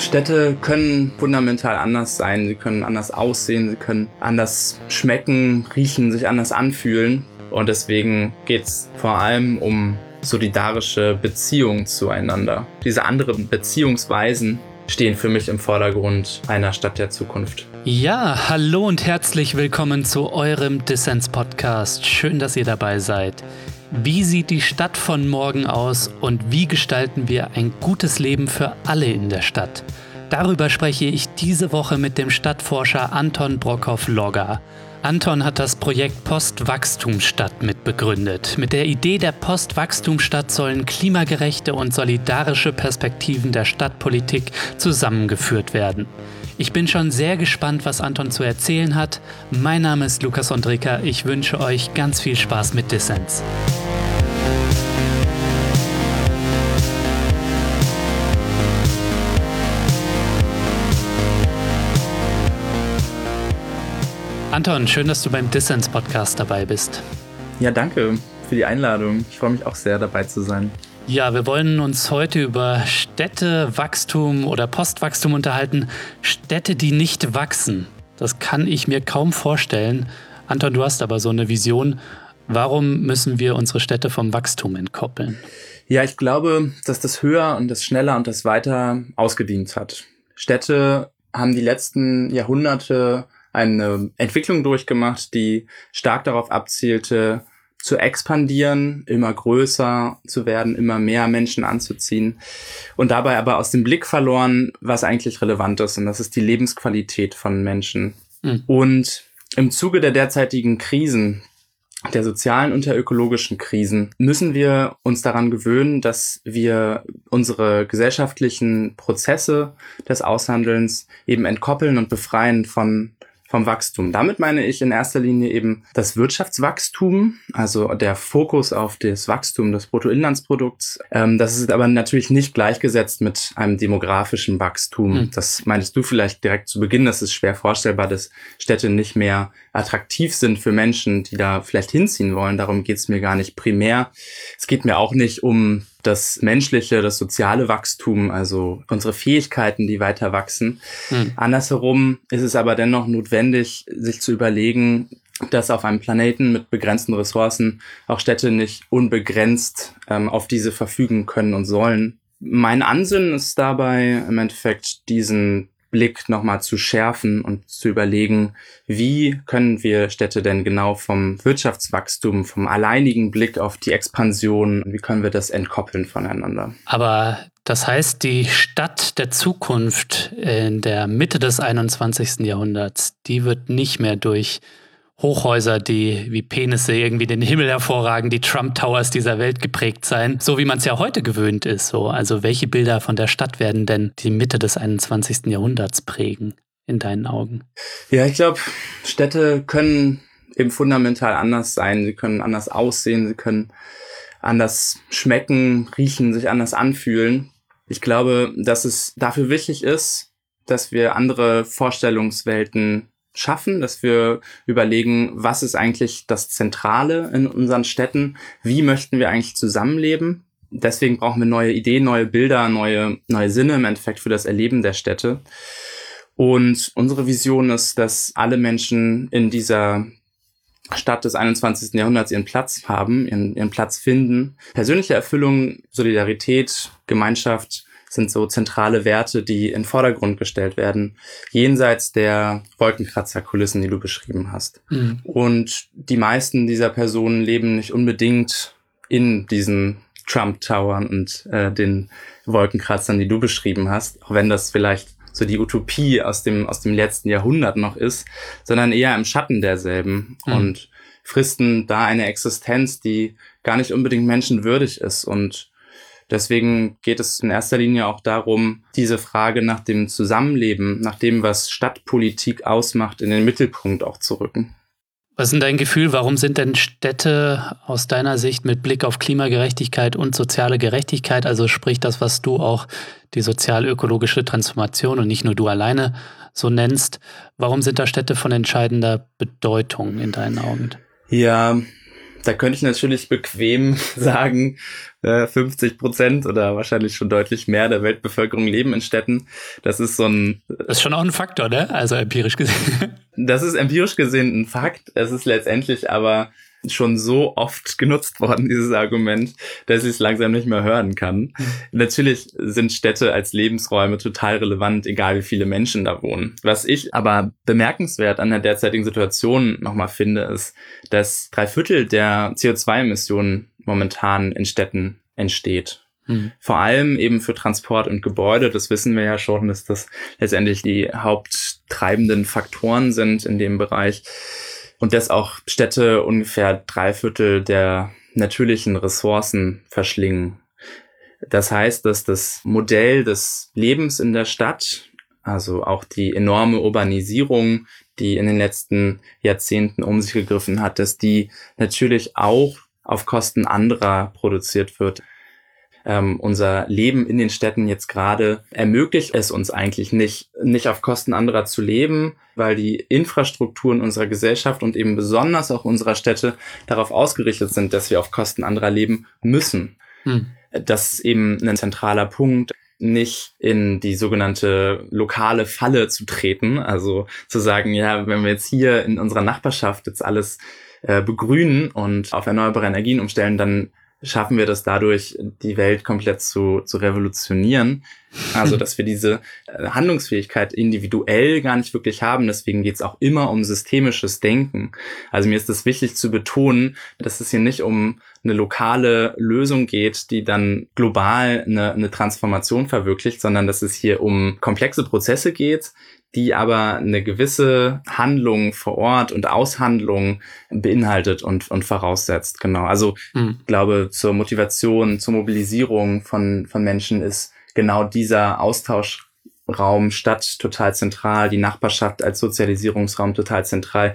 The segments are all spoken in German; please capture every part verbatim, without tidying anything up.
Städte können fundamental anders sein, sie können anders aussehen, sie können anders schmecken, riechen, sich anders anfühlen. Und deswegen geht es vor allem um solidarische Beziehungen zueinander. Diese anderen Beziehungsweisen stehen für mich im Vordergrund einer Stadt der Zukunft. Ja, hallo und herzlich willkommen zu eurem Dissens-Podcast. Schön, dass ihr dabei seid. Wie sieht die Stadt von morgen aus und wie gestalten wir ein gutes Leben für alle in der Stadt? Darüber spreche ich diese Woche mit dem Stadtforscher Anton Brockhoff-Logger. Anton hat das Projekt Postwachstumsstadt mitbegründet. Mit der Idee der Postwachstumsstadt sollen klimagerechte und solidarische Perspektiven der Stadtpolitik zusammengeführt werden. Ich bin schon sehr gespannt, was Anton zu erzählen hat. Mein Name ist Lukas Ondrika. Ich wünsche euch ganz viel Spaß mit Dissens. Anton, schön, dass du beim Dissens-Podcast dabei bist. Ja, danke für die Einladung. Ich freue mich auch sehr, dabei zu sein. Ja, wir wollen uns heute über Städtewachstum oder Postwachstum unterhalten. Städte, die nicht wachsen. Das kann ich mir kaum vorstellen. Anton, du hast aber so eine Vision. Warum müssen wir unsere Städte vom Wachstum entkoppeln? Ja, ich glaube, dass das höher und das schneller und das weiter ausgedient hat. Städte haben die letzten Jahrhunderte eine Entwicklung durchgemacht, die stark darauf abzielte, zu expandieren, immer größer zu werden, immer mehr Menschen anzuziehen und dabei aber aus dem Blick verloren, was eigentlich relevant ist, und das ist die Lebensqualität von Menschen. Mhm. Und im Zuge der derzeitigen Krisen, der sozialen und der ökologischen Krisen, müssen wir uns daran gewöhnen, dass wir unsere gesellschaftlichen Prozesse des Aushandelns eben entkoppeln und befreien von vom Wachstum. Damit meine ich in erster Linie eben das Wirtschaftswachstum, also der Fokus auf das Wachstum des Bruttoinlandsprodukts. Ähm, das ist aber natürlich nicht gleichgesetzt mit einem demografischen Wachstum. Hm. Das meintest du vielleicht direkt zu Beginn. Das ist schwer vorstellbar, dass Städte nicht mehr attraktiv sind für Menschen, die da vielleicht hinziehen wollen. Darum geht es mir gar nicht primär. Es geht mir auch nicht um das menschliche, das soziale Wachstum, also unsere Fähigkeiten, die weiter wachsen. Hm. Andersherum ist es aber dennoch notwendig, sich zu überlegen, dass auf einem Planeten mit begrenzten Ressourcen auch Städte nicht unbegrenzt ähm, auf diese verfügen können und sollen. Mein Ansinnen ist dabei im Endeffekt, diesen Blick nochmal zu schärfen und zu überlegen, wie können wir Städte denn genau vom Wirtschaftswachstum, vom alleinigen Blick auf die Expansion, wie können wir das entkoppeln voneinander? Aber das heißt, die Stadt der Zukunft in der Mitte des einundzwanzigsten Jahrhunderts, die wird nicht mehr durch Hochhäuser, die wie Penisse irgendwie den Himmel hervorragen, die Trump Towers dieser Welt geprägt sein, so wie man es ja heute gewöhnt ist. So. Also welche Bilder von der Stadt werden denn die Mitte des einundzwanzigsten Jahrhunderts prägen, in deinen Augen? Ja, ich glaube, Städte können eben fundamental anders sein. Sie können anders aussehen, sie können anders schmecken, riechen, sich anders anfühlen. Ich glaube, dass es dafür wichtig ist, dass wir andere Vorstellungswelten schaffen, dass wir überlegen, was ist eigentlich das Zentrale in unseren Städten, wie möchten wir eigentlich zusammenleben. Deswegen brauchen wir neue Ideen, neue Bilder, neue, neue Sinne im Endeffekt für das Erleben der Städte. Und unsere Vision ist, dass alle Menschen in dieser Stadt des einundzwanzigsten Jahrhunderts ihren Platz haben, ihren, ihren Platz finden. Persönliche Erfüllung, Solidarität, Gemeinschaft sind so zentrale Werte, die in den Vordergrund gestellt werden, jenseits der Wolkenkratzerkulissen, die du beschrieben hast. Mhm. Und die meisten dieser Personen leben nicht unbedingt in diesen Trump Towern und äh, den Wolkenkratzern, die du beschrieben hast, auch wenn das vielleicht so die Utopie aus dem aus dem letzten Jahrhundert noch ist, sondern eher im Schatten derselben mhm. und fristen da eine Existenz, die gar nicht unbedingt menschenwürdig ist. Und deswegen geht es in erster Linie auch darum, diese Frage nach dem Zusammenleben, nach dem, was Stadtpolitik ausmacht, in den Mittelpunkt auch zu rücken. Was ist denn dein Gefühl, warum sind denn Städte aus deiner Sicht mit Blick auf Klimagerechtigkeit und soziale Gerechtigkeit, also sprich das, was du auch die sozial-ökologische Transformation und nicht nur du alleine so nennst, warum sind da Städte von entscheidender Bedeutung in deinen Augen? Ja, Da könnte ich natürlich bequem sagen, fünfzig Prozent oder wahrscheinlich schon deutlich mehr der Weltbevölkerung leben in Städten. Das ist so ein... Das ist schon auch ein Faktor, ne? Also empirisch gesehen. Das ist empirisch gesehen ein Fakt. Es ist letztendlich aber schon so oft genutzt worden, dieses Argument, dass ich es langsam nicht mehr hören kann. Mhm. Natürlich sind Städte als Lebensräume total relevant, egal wie viele Menschen da wohnen. Was ich aber bemerkenswert an der derzeitigen Situation nochmal finde, ist, dass drei Viertel der C O zwei Emissionen momentan in Städten entsteht. Mhm. Vor allem eben für Transport und Gebäude, das wissen wir ja schon, dass das letztendlich die haupttreibenden Faktoren sind in dem Bereich. Und dass auch Städte ungefähr drei Viertel der natürlichen Ressourcen verschlingen. Das heißt, dass das Modell des Lebens in der Stadt, also auch die enorme Urbanisierung, die in den letzten Jahrzehnten um sich gegriffen hat, dass die natürlich auch auf Kosten anderer produziert wird. Ähm, unser Leben in den Städten jetzt gerade ermöglicht es uns eigentlich nicht, nicht auf Kosten anderer zu leben, weil die Infrastrukturen unserer Gesellschaft und eben besonders auch unserer Städte darauf ausgerichtet sind, dass wir auf Kosten anderer leben müssen. Hm. Das ist eben ein zentraler Punkt, nicht in die sogenannte lokale Falle zu treten, also zu sagen, ja, wenn wir jetzt hier in unserer Nachbarschaft jetzt alles äh, begrünen und auf erneuerbare Energien umstellen, dann schaffen wir das dadurch, die Welt komplett zu, zu revolutionieren. Also, dass wir diese Handlungsfähigkeit individuell gar nicht wirklich haben. Deswegen geht es auch immer um systemisches Denken. Also mir ist es wichtig zu betonen, dass es hier nicht um eine lokale Lösung geht, die dann global eine, eine Transformation verwirklicht, sondern dass es hier um komplexe Prozesse geht, die aber eine gewisse Handlung vor Ort und Aushandlung beinhaltet und, und voraussetzt. Genau. Also mhm. ich glaube, zur Motivation, zur Mobilisierung von, von Menschen ist genau dieser Austauschraum Stadt total zentral, die Nachbarschaft als Sozialisierungsraum total zentral.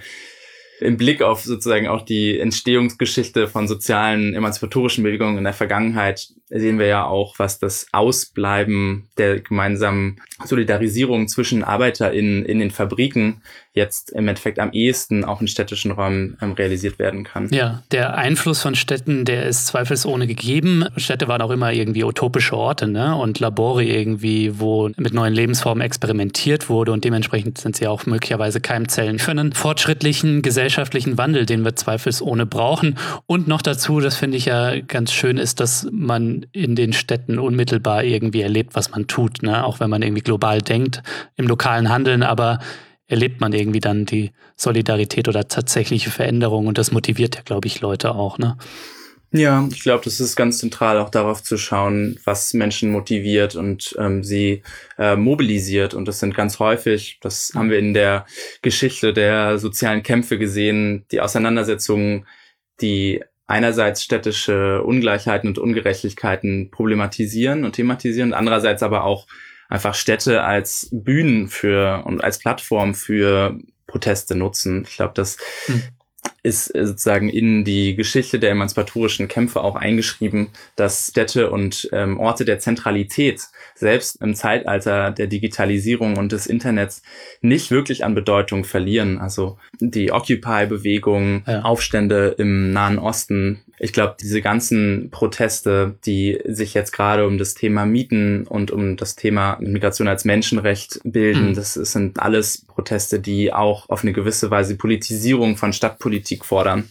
Im Blick auf sozusagen auch die Entstehungsgeschichte von sozialen, emanzipatorischen Bewegungen in der Vergangenheit sehen wir ja auch, was das Ausbleiben der gemeinsamen Solidarisierung zwischen ArbeiterInnen in den Fabriken jetzt im Endeffekt am ehesten auch in städtischen Räumen ähm, realisiert werden kann. Ja, der Einfluss von Städten, der ist zweifelsohne gegeben. Städte waren auch immer irgendwie utopische Orte, ne? Und Labore irgendwie, wo mit neuen Lebensformen experimentiert wurde und dementsprechend sind sie auch möglicherweise Keimzellen für einen fortschrittlichen gesellschaftlichen Wandel, den wir zweifelsohne brauchen. Und noch dazu, das finde ich ja ganz schön, ist, dass man in den Städten unmittelbar irgendwie erlebt, was man tut, ne? Auch wenn man irgendwie global denkt, im lokalen Handeln, aber erlebt man irgendwie dann die Solidarität oder tatsächliche Veränderung und das motiviert ja, glaube ich, Leute auch, ne? Ja, ich glaube, das ist ganz zentral, auch darauf zu schauen, was Menschen motiviert und ähm, sie äh, mobilisiert. Und das sind ganz häufig, das haben wir in der Geschichte der sozialen Kämpfe gesehen, die Auseinandersetzungen, die einerseits städtische Ungleichheiten und Ungerechtigkeiten problematisieren und thematisieren, andererseits aber auch einfach Städte als Bühnen für und als Plattform für Proteste nutzen. Ich glaube, das hm. ist sozusagen in die Geschichte der emanzipatorischen Kämpfe auch eingeschrieben, dass Städte und ähm, Orte der Zentralität selbst im Zeitalter der Digitalisierung und des Internets nicht wirklich an Bedeutung verlieren. Also die Occupy-Bewegung, ja. Aufstände im Nahen Osten. Ich glaube, diese ganzen Proteste, die sich jetzt gerade um das Thema Mieten und um das Thema Migration als Menschenrecht bilden, mhm. das sind alles Proteste, die auch auf eine gewisse Weise Politisierung von Stadtpolitik fordern.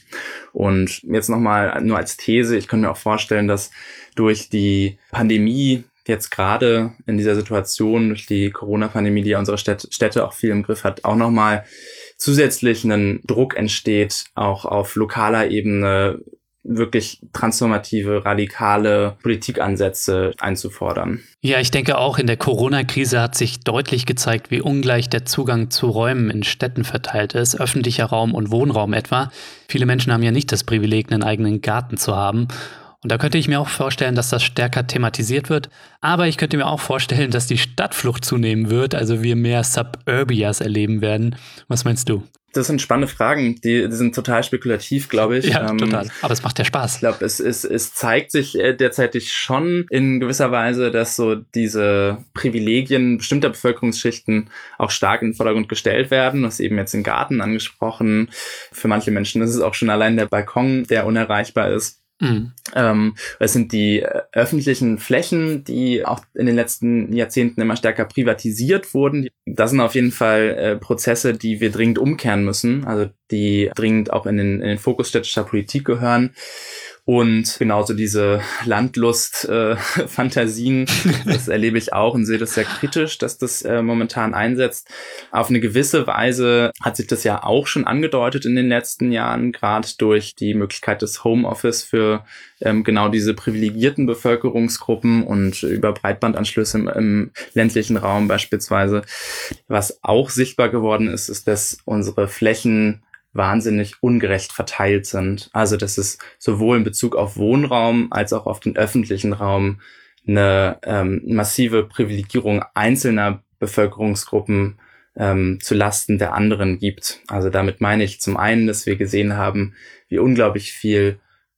Und jetzt nochmal nur als These, ich könnte mir auch vorstellen, dass durch die Pandemie jetzt gerade in dieser Situation, durch die Corona-Pandemie, die ja unsere Städte, Städte auch viel im Griff hat, auch nochmal zusätzlich ein Druck entsteht, auch auf lokaler Ebene wirklich transformative, radikale Politikansätze einzufordern. Ja, ich denke auch, in der Corona-Krise hat sich deutlich gezeigt, wie ungleich der Zugang zu Räumen in Städten verteilt ist, öffentlicher Raum und Wohnraum etwa. Viele Menschen haben ja nicht das Privileg, einen eigenen Garten zu haben. Und da könnte ich mir auch vorstellen, dass das stärker thematisiert wird. Aber ich könnte mir auch vorstellen, dass die Stadtflucht zunehmen wird, also wir mehr Suburbias erleben werden. Was meinst du? Das sind spannende Fragen, die, die sind total spekulativ, glaube ich. Ja, ähm, total. Aber es macht ja Spaß. Ich glaube, es, es, es zeigt sich äh, derzeitig schon in gewisser Weise, dass so diese Privilegien bestimmter Bevölkerungsschichten auch stark in den Vordergrund gestellt werden. Du hast eben jetzt den Garten angesprochen. Für manche Menschen ist es auch schon allein der Balkon, der unerreichbar ist. Mhm. Ähm, es sind die äh, öffentlichen Flächen, die auch in den letzten Jahrzehnten immer stärker privatisiert wurden. Das sind auf jeden Fall äh, Prozesse, die wir dringend umkehren müssen, also die dringend auch in den, in den Fokus städtischer Politik gehören. Und genauso diese Landlust-Fantasien, äh, das erlebe ich auch und sehe das sehr kritisch, dass das äh, momentan einsetzt. Auf eine gewisse Weise hat sich das ja auch schon angedeutet in den letzten Jahren, gerade durch die Möglichkeit des Homeoffice für ähm, genau diese privilegierten Bevölkerungsgruppen und über Breitbandanschlüsse im, im ländlichen Raum beispielsweise. Was auch sichtbar geworden ist, ist, dass unsere Flächen wahnsinnig ungerecht verteilt sind. Also dass es sowohl in Bezug auf Wohnraum als auch auf den öffentlichen Raum eine ähm, massive Privilegierung einzelner Bevölkerungsgruppen ähm, zu Lasten der anderen gibt. Also damit meine ich zum einen, dass wir gesehen haben, wie unglaublich viel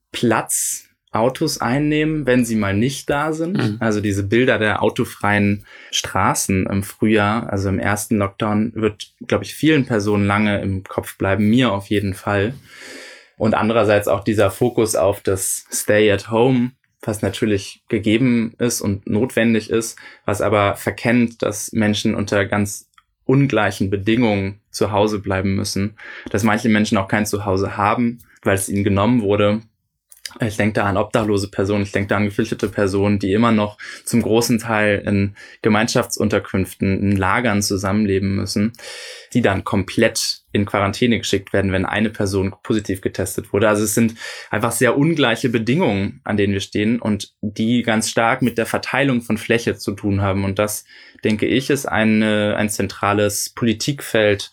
Platz Autos einnehmen, wenn sie mal nicht da sind. Mhm. Also diese Bilder der autofreien Straßen im Frühjahr, also im ersten Lockdown, wird, glaube ich, vielen Personen lange im Kopf bleiben, mir auf jeden Fall. Und andererseits auch dieser Fokus auf das Stay at Home, was natürlich gegeben ist und notwendig ist, was aber verkennt, dass Menschen unter ganz ungleichen Bedingungen zu Hause bleiben müssen, dass manche Menschen auch kein Zuhause haben, weil es ihnen genommen wurde. Ich denke da an obdachlose Personen, ich denke da an geflüchtete Personen, die immer noch zum großen Teil in Gemeinschaftsunterkünften, in Lagern zusammenleben müssen, die dann komplett in Quarantäne geschickt werden, wenn eine Person positiv getestet wurde. Also es sind einfach sehr ungleiche Bedingungen, an denen wir stehen und die ganz stark mit der Verteilung von Fläche zu tun haben. Und das, denke ich, ist eine, ein zentrales Politikfeld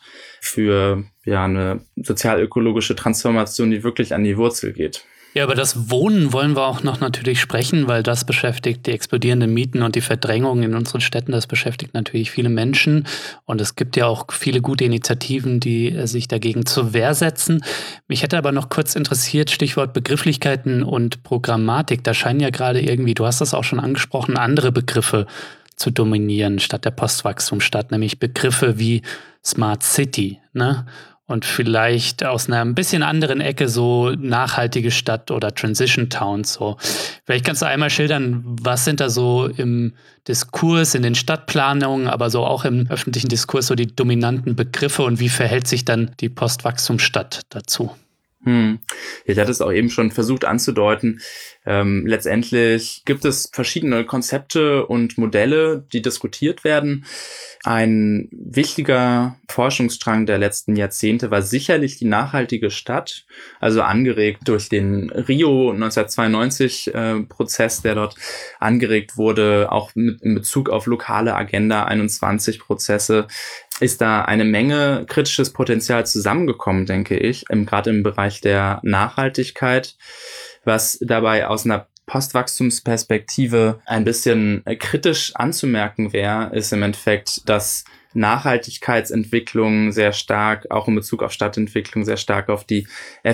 für ja eine sozialökologische Transformation, die wirklich an die Wurzel geht. Ja, über das Wohnen wollen wir auch noch natürlich sprechen, weil das beschäftigt die explodierenden Mieten und die Verdrängung in unseren Städten. Das beschäftigt natürlich viele Menschen. Und es gibt ja auch viele gute Initiativen, die sich dagegen zur Wehr setzen. Mich hätte aber noch kurz interessiert, Stichwort Begrifflichkeiten und Programmatik. Da scheinen ja gerade irgendwie, du hast das auch schon angesprochen, andere Begriffe zu dominieren statt der Postwachstumsstadt, nämlich Begriffe wie Smart City, ne? Und vielleicht aus einer ein bisschen anderen Ecke so nachhaltige Stadt oder Transition Towns. So. Vielleicht kannst du einmal schildern, was sind da so im Diskurs, in den Stadtplanungen, aber so auch im öffentlichen Diskurs so die dominanten Begriffe und wie verhält sich dann die Postwachstumsstadt dazu? Hm. Ich hatte es auch eben schon versucht anzudeuten. Ähm, letztendlich gibt es verschiedene Konzepte und Modelle, die diskutiert werden. Ein wichtiger Forschungsstrang der letzten Jahrzehnte war sicherlich die nachhaltige Stadt, also angeregt durch den Rio neunzehnhundertzweiundneunzig äh, Prozess, der dort angeregt wurde, auch mit, in Bezug auf lokale Agenda einundzwanzig Prozesse. Ist da eine Menge kritisches Potenzial zusammengekommen, denke ich, im, gerade im Bereich der Nachhaltigkeit, was dabei aus einer Postwachstumsperspektive ein bisschen kritisch anzumerken wäre, ist im Endeffekt, dass Nachhaltigkeitsentwicklung sehr stark, auch in Bezug auf Stadtentwicklung, sehr stark auf die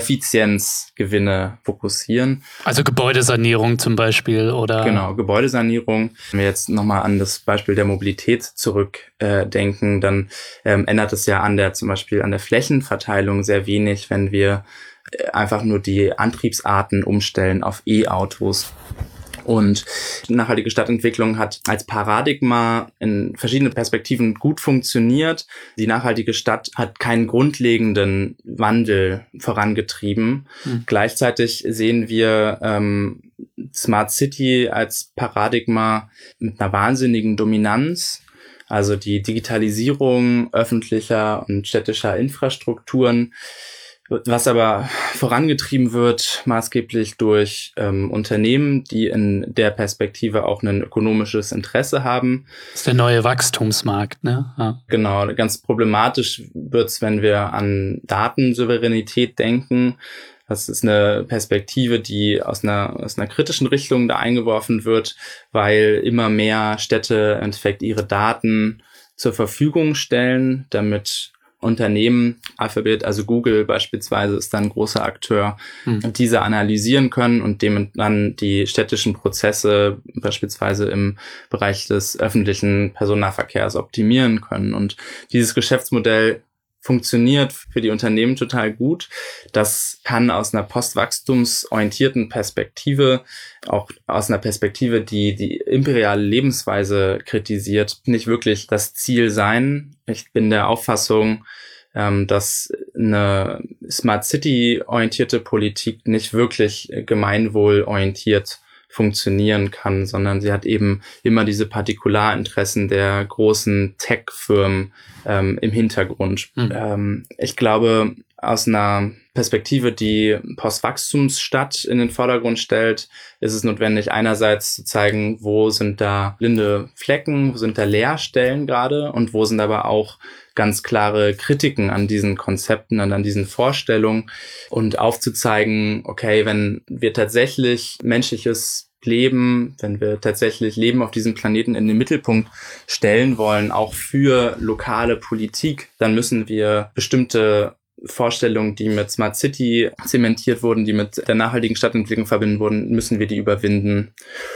Effizienzgewinne fokussieren. Also Gebäudesanierung zum Beispiel, oder? Genau, Gebäudesanierung. Wenn wir jetzt nochmal an das Beispiel der Mobilität zurückdenken, äh, dann ähm, ändert es ja an der, zum Beispiel an der Flächenverteilung sehr wenig, wenn wir einfach nur die Antriebsarten umstellen auf E-Autos. Und nachhaltige Stadtentwicklung hat als Paradigma in verschiedenen Perspektiven gut funktioniert. Die nachhaltige Stadt hat keinen grundlegenden Wandel vorangetrieben. Mhm. Gleichzeitig sehen wir ähm, Smart City als Paradigma mit einer wahnsinnigen Dominanz. Also die Digitalisierung öffentlicher und städtischer Infrastrukturen, was aber vorangetrieben wird, maßgeblich durch ähm, Unternehmen, die in der Perspektive auch ein ökonomisches Interesse haben. Das ist der neue Wachstumsmarkt, ne? Ja. Genau, ganz problematisch wird's, wenn wir an Datensouveränität denken. Das ist eine Perspektive, die aus einer, aus einer kritischen Richtung da eingeworfen wird, weil immer mehr Städte im Endeffekt ihre Daten zur Verfügung stellen, damit Unternehmen, Alphabet, also Google beispielsweise, ist dann ein großer Akteur, mhm. diese analysieren können und dem dann die städtischen Prozesse beispielsweise im Bereich des öffentlichen Personennahverkehrs optimieren können. Und dieses Geschäftsmodell funktioniert für die Unternehmen total gut. Das kann aus einer postwachstumsorientierten Perspektive, auch aus einer Perspektive, die die imperiale Lebensweise kritisiert, nicht wirklich das Ziel sein. Ich bin der Auffassung, dass eine Smart City-orientierte Politik nicht wirklich gemeinwohlorientiert funktionieren kann, sondern sie hat eben immer diese Partikularinteressen der großen Tech-Firmen ähm, im Hintergrund. Mhm. Ähm, ich glaube, aus einer Perspektive, die Postwachstumsstadt in den Vordergrund stellt, ist es notwendig, einerseits zu zeigen, wo sind da blinde Flecken, wo sind da Leerstellen gerade und wo sind aber auch ganz klare Kritiken an diesen Konzepten und an diesen Vorstellungen und aufzuzeigen, okay, wenn wir tatsächlich menschliches Leben, wenn wir tatsächlich Leben auf diesem Planeten in den Mittelpunkt stellen wollen, auch für lokale Politik, dann müssen wir bestimmte Vorstellungen, die mit Smart City zementiert wurden, die mit der nachhaltigen Stadtentwicklung verbunden wurden, müssen wir die überwinden.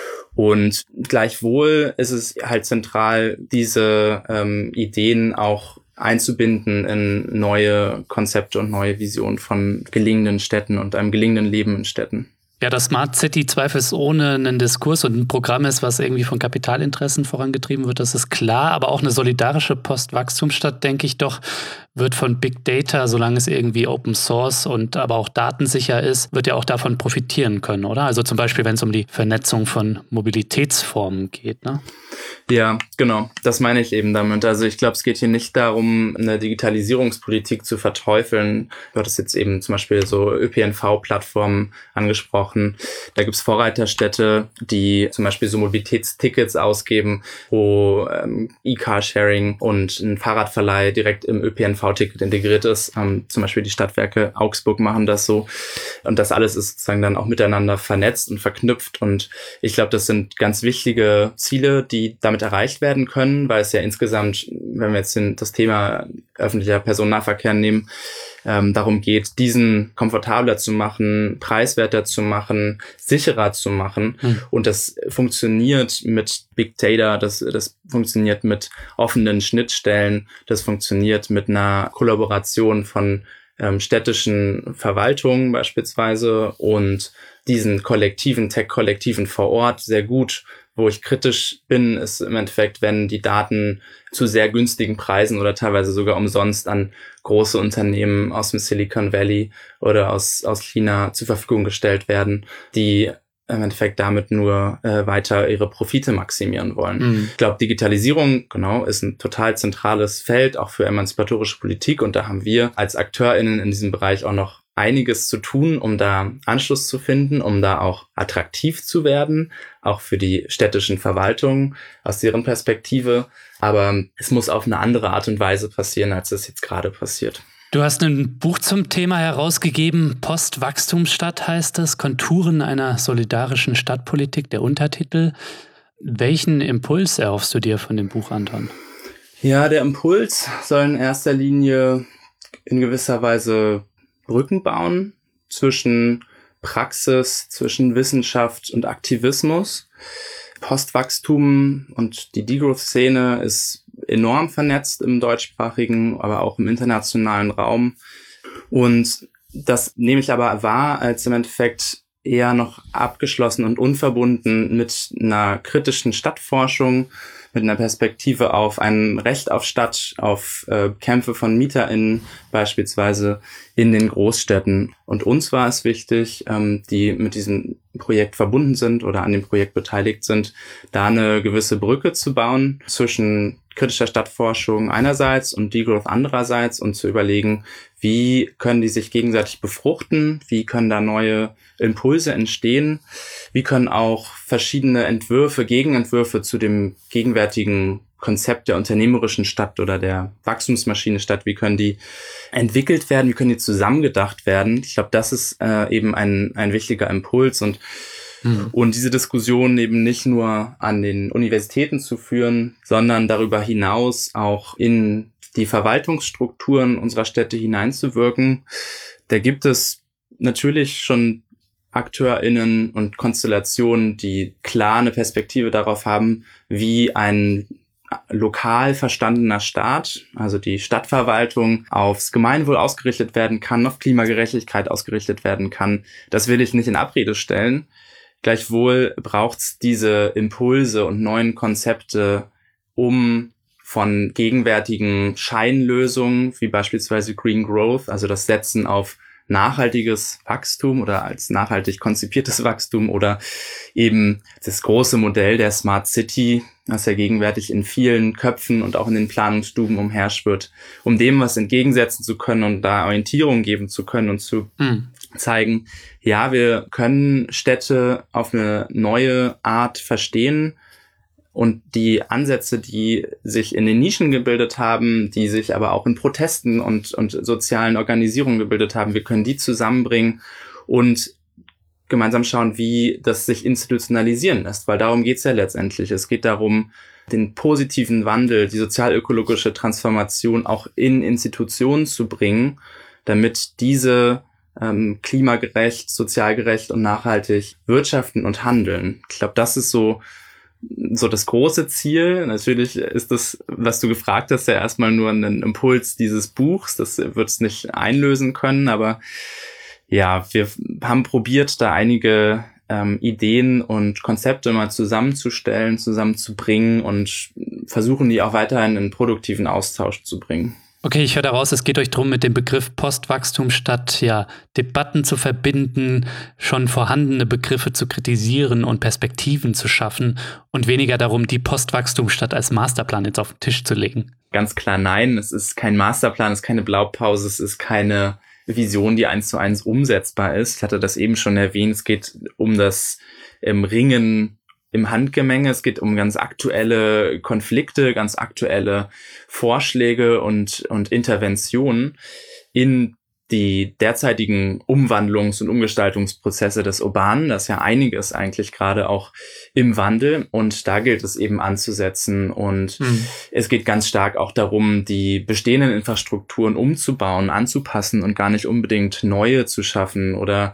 Und gleichwohl ist es halt zentral, diese ähm, Ideen auch einzubinden in neue Konzepte und neue Visionen von gelingenden Städten und einem gelingenden Leben in Städten. Ja, dass Smart City zweifelsohne ein Diskurs und ein Programm ist, was irgendwie von Kapitalinteressen vorangetrieben wird, das ist klar. Aber auch eine solidarische Postwachstumsstadt, denke ich doch, wird von Big Data, solange es irgendwie Open Source und aber auch datensicher ist, wird ja auch davon profitieren können, oder? Also zum Beispiel, wenn es um die Vernetzung von Mobilitätsformen geht, ne? Ja, genau. Das meine ich eben damit. Also ich glaube, es geht hier nicht darum, eine Digitalisierungspolitik zu verteufeln. Du hattest jetzt eben zum Beispiel so Ö P N V-Plattformen angesprochen. Da gibt's Vorreiterstädte, die zum Beispiel so Mobilitätstickets ausgeben, wo ähm, E-Car-Sharing und ein Fahrradverleih direkt im Ö P N V-Ticket integriert ist. Ähm, zum Beispiel die Stadtwerke Augsburg machen das so. Und das alles ist sozusagen dann auch miteinander vernetzt und verknüpft. Und ich glaube, das sind ganz wichtige Ziele, die damit erreicht werden können, weil es ja insgesamt, wenn wir jetzt den, das Thema öffentlicher Personennahverkehr nehmen, ähm, darum geht, diesen komfortabler zu machen, preiswerter zu machen, sicherer zu machen. Mhm. Und das funktioniert mit Big Data, das, das funktioniert mit offenen Schnittstellen, das funktioniert mit einer Kollaboration von ähm, städtischen Verwaltungen beispielsweise und diesen kollektiven, Tech-Kollektiven vor Ort sehr gut. Wo ich kritisch bin, ist im Endeffekt, wenn die Daten zu sehr günstigen Preisen oder teilweise sogar umsonst an große Unternehmen aus dem Silicon Valley oder aus, aus China zur Verfügung gestellt werden, die im Endeffekt damit nur äh, weiter ihre Profite maximieren wollen. Mhm. Ich glaube, Digitalisierung, genau, ist ein total zentrales Feld, auch für emanzipatorische Politik. Und da haben wir als AkteurInnen in diesem Bereich auch noch einiges zu tun, um da Anschluss zu finden, um da auch attraktiv zu werden, auch für die städtischen Verwaltungen aus deren Perspektive. Aber es muss auf eine andere Art und Weise passieren, als es jetzt gerade passiert. Du hast ein Buch zum Thema herausgegeben, Postwachstumsstadt heißt es, Konturen einer solidarischen Stadtpolitik, der Untertitel. Welchen Impuls erhoffst du dir von dem Buch, Anton? Ja, der Impuls soll in erster Linie in gewisser Weise Brücken bauen zwischen Praxis, zwischen Wissenschaft und Aktivismus. Postwachstum und die Degrowth-Szene ist enorm vernetzt im deutschsprachigen, aber auch im internationalen Raum. Und das nehme ich aber wahr als im Endeffekt eher noch abgeschlossen und unverbunden mit einer kritischen Stadtforschung, mit einer Perspektive auf ein Recht auf Stadt, auf äh, Kämpfe von MieterInnen beispielsweise in den Großstädten. Und uns war es wichtig, ähm, die mit diesem Projekt verbunden sind oder an dem Projekt beteiligt sind, da eine gewisse Brücke zu bauen zwischen kritischer Stadtforschung einerseits und Degrowth andererseits und zu überlegen, wie können die sich gegenseitig befruchten, wie können da neue Impulse entstehen, wie können auch verschiedene Entwürfe, Gegenentwürfe zu dem gegenwärtigen Konzept der unternehmerischen Stadt oder der Wachstumsmaschine Stadt, wie können die entwickelt werden, wie können die zusammengedacht werden. Ich glaube, das ist äh, eben ein ein wichtiger Impuls und mhm. und diese Diskussion eben nicht nur an den Universitäten zu führen, sondern darüber hinaus auch in die Verwaltungsstrukturen unserer Städte hineinzuwirken. Da gibt es natürlich schon AkteurInnen und Konstellationen, die klar eine Perspektive darauf haben, wie ein lokal verstandener Staat, also die Stadtverwaltung, aufs Gemeinwohl ausgerichtet werden kann, auf Klimagerechtigkeit ausgerichtet werden kann. Das will ich nicht in Abrede stellen. Gleichwohl braucht es diese Impulse und neuen Konzepte, um von gegenwärtigen Scheinlösungen, wie beispielsweise Green Growth, also das Setzen auf nachhaltiges Wachstum oder als nachhaltig konzipiertes Wachstum oder eben das große Modell der Smart City, das ja gegenwärtig in vielen Köpfen und auch in den Planungsstuben umherschwirrt, um dem was entgegensetzen zu können und da Orientierung geben zu können und zu mhm. zeigen, ja, wir können Städte auf eine neue Art verstehen. Und die Ansätze, die sich in den Nischen gebildet haben, die sich aber auch in Protesten und, und sozialen Organisierungen gebildet haben, wir können die zusammenbringen und gemeinsam schauen, wie das sich institutionalisieren lässt. Weil darum geht's ja letztendlich. Es geht darum, den positiven Wandel, die sozialökologische Transformation auch in Institutionen zu bringen, damit diese ähm, klimagerecht, sozialgerecht und nachhaltig wirtschaften und handeln. Ich glaube, das ist so So das große Ziel. Natürlich ist das, was du gefragt hast, ja erstmal nur ein Impuls dieses Buchs. Das wird es nicht einlösen können, aber ja, wir haben probiert, da einige ähm, Ideen und Konzepte mal zusammenzustellen, zusammenzubringen und versuchen, die auch weiterhin in produktiven Austausch zu bringen. Okay, ich höre daraus, es geht euch darum, mit dem Begriff Postwachstum statt ja, Debatten zu verbinden, schon vorhandene Begriffe zu kritisieren und Perspektiven zu schaffen und weniger darum, die Postwachstumsstadt als Masterplan jetzt auf den Tisch zu legen. Ganz klar nein, es ist kein Masterplan, es ist keine Blaupause, es ist keine Vision, die eins zu eins umsetzbar ist. Ich hatte das eben schon erwähnt, es geht um das ähm, Ringen im Handgemenge. Es geht um ganz aktuelle Konflikte, ganz aktuelle Vorschläge und, und Interventionen in die derzeitigen Umwandlungs- und Umgestaltungsprozesse des Urbanen. Das ist ja einiges eigentlich gerade auch im Wandel und da gilt es eben anzusetzen und mhm. es geht ganz stark auch darum, die bestehenden Infrastrukturen umzubauen, anzupassen und gar nicht unbedingt neue zu schaffen oder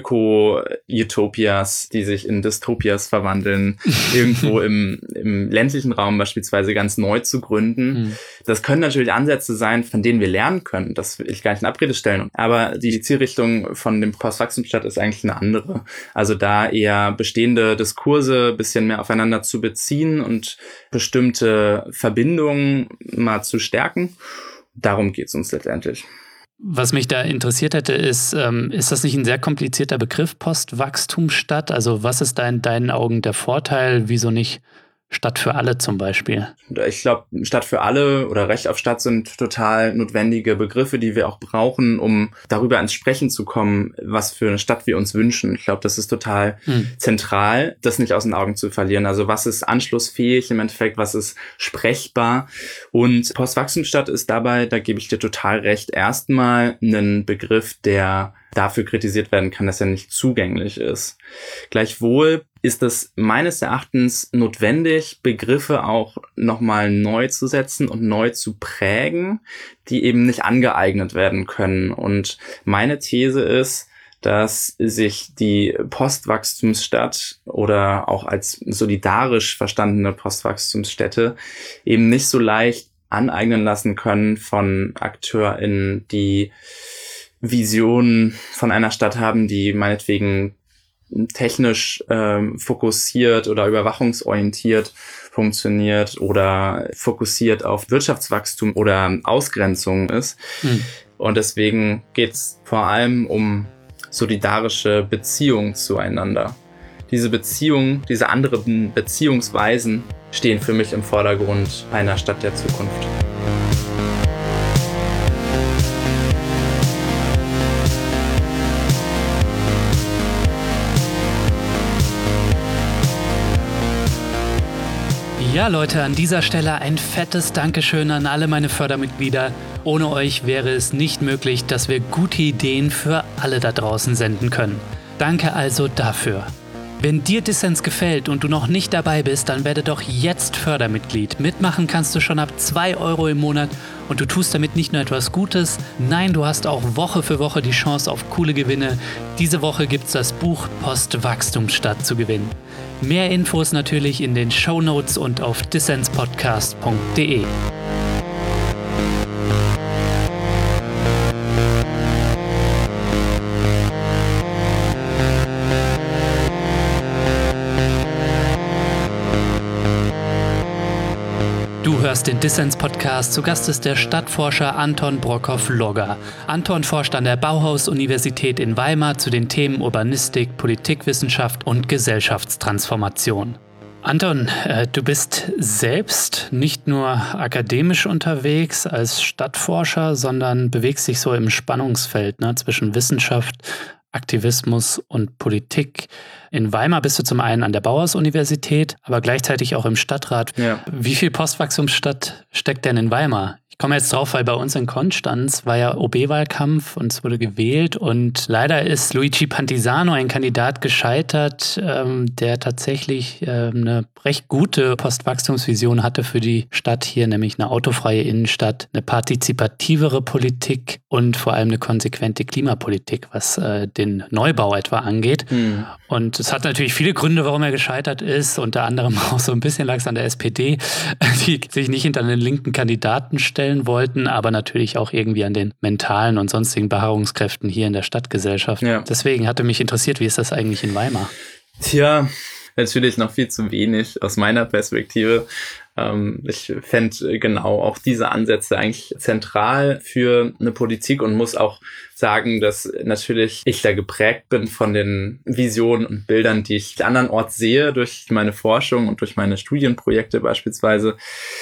Öko-Utopias, die sich in Dystopias verwandeln, irgendwo im, im ländlichen Raum beispielsweise ganz neu zu gründen. Mhm. Das können natürlich Ansätze sein, von denen wir lernen können. Das will ich gar nicht in Abrede stellen. Aber die Zielrichtung von dem Postwachstumsstadt ist eigentlich eine andere. Also da eher bestehende Diskurse ein bisschen mehr aufeinander zu beziehen und bestimmte Verbindungen mal zu stärken. Darum geht es uns letztendlich. Was mich da interessiert hätte, ist, ähm, ist das nicht ein sehr komplizierter Begriff, Postwachstumsstadt? Also was ist da in deinen Augen der Vorteil? Wieso nicht Stadt für alle zum Beispiel? Ich glaube, Stadt für alle oder Recht auf Stadt sind total notwendige Begriffe, die wir auch brauchen, um darüber ins Sprechen zu kommen, was für eine Stadt wir uns wünschen. Ich glaube, das ist total hm. zentral, das nicht aus den Augen zu verlieren. Also was ist anschlussfähig im Endeffekt, was ist sprechbar? Und Postwachstumsstadt ist dabei, da gebe ich dir total recht, erstmal ein Begriff, der dafür kritisiert werden kann, dass er nicht zugänglich ist. Gleichwohl ist es meines Erachtens notwendig, Begriffe auch nochmal neu zu setzen und neu zu prägen, die eben nicht angeeignet werden können. Und meine These ist, dass sich die Postwachstumsstadt oder auch als solidarisch verstandene Postwachstumsstädte eben nicht so leicht aneignen lassen können von AkteurInnen, die Visionen von einer Stadt haben, die meinetwegen technisch ähm, fokussiert oder überwachungsorientiert funktioniert oder fokussiert auf Wirtschaftswachstum oder Ausgrenzung ist. Mhm. Und deswegen geht es vor allem um solidarische Beziehungen zueinander. Diese Beziehungen, diese anderen Beziehungsweisen stehen für mich im Vordergrund einer Stadt der Zukunft. Ja, Leute, an dieser Stelle ein fettes Dankeschön an alle meine Fördermitglieder. Ohne euch wäre es nicht möglich, dass wir gute Ideen für alle da draußen senden können. Danke also dafür. Wenn dir Dissens gefällt und du noch nicht dabei bist, dann werde doch jetzt Fördermitglied. Mitmachen kannst du schon ab zwei Euro im Monat und du tust damit nicht nur etwas Gutes, nein, du hast auch Woche für Woche die Chance auf coole Gewinne. Diese Woche gibt's das Buch Postwachstumsstadt zu gewinnen. Mehr Infos natürlich in den Shownotes und auf dissenspodcast punkt de. Du hörst den Dissens-Podcast. Zu Gast ist der Stadtforscher Anton Brockhoff-Logger. Anton forscht an der Bauhaus-Universität in Weimar zu den Themen Urbanistik, Politikwissenschaft und Gesellschaftstransformation. Anton, äh, du bist selbst nicht nur akademisch unterwegs als Stadtforscher, sondern bewegst dich so im Spannungsfeld, ne, zwischen Wissenschaft, Aktivismus und Politik. In Weimar bist du zum einen an der Bauhaus-Universität, aber gleichzeitig auch im Stadtrat. Ja. Wie viel Postwachstumsstadt steckt denn in Weimar? Ich komme jetzt drauf, weil bei uns in Konstanz war ja O B-Wahlkampf und es wurde gewählt und leider ist Luigi Pantisano, ein Kandidat, gescheitert, ähm, der tatsächlich äh, eine recht gute Postwachstumsvision hatte für die Stadt hier, nämlich eine autofreie Innenstadt, eine partizipativere Politik und vor allem eine konsequente Klimapolitik, was äh, den Neubau etwa angeht. Mhm. Und es hat natürlich viele Gründe, warum er gescheitert ist, unter anderem auch so ein bisschen lag es an der S P D, die sich nicht hinter den linken Kandidaten stellen wollten, aber natürlich auch irgendwie an den mentalen und sonstigen Beharrungskräften hier in der Stadtgesellschaft. Ja. Deswegen hatte mich interessiert, wie ist das eigentlich in Weimar? Tja, natürlich noch viel zu wenig aus meiner Perspektive. Ähm, ich fände genau auch diese Ansätze eigentlich zentral für eine Politik und muss auch sagen, dass natürlich ich da geprägt bin von den Visionen und Bildern, die ich andernorts sehe durch meine Forschung und durch meine Studienprojekte beispielsweise,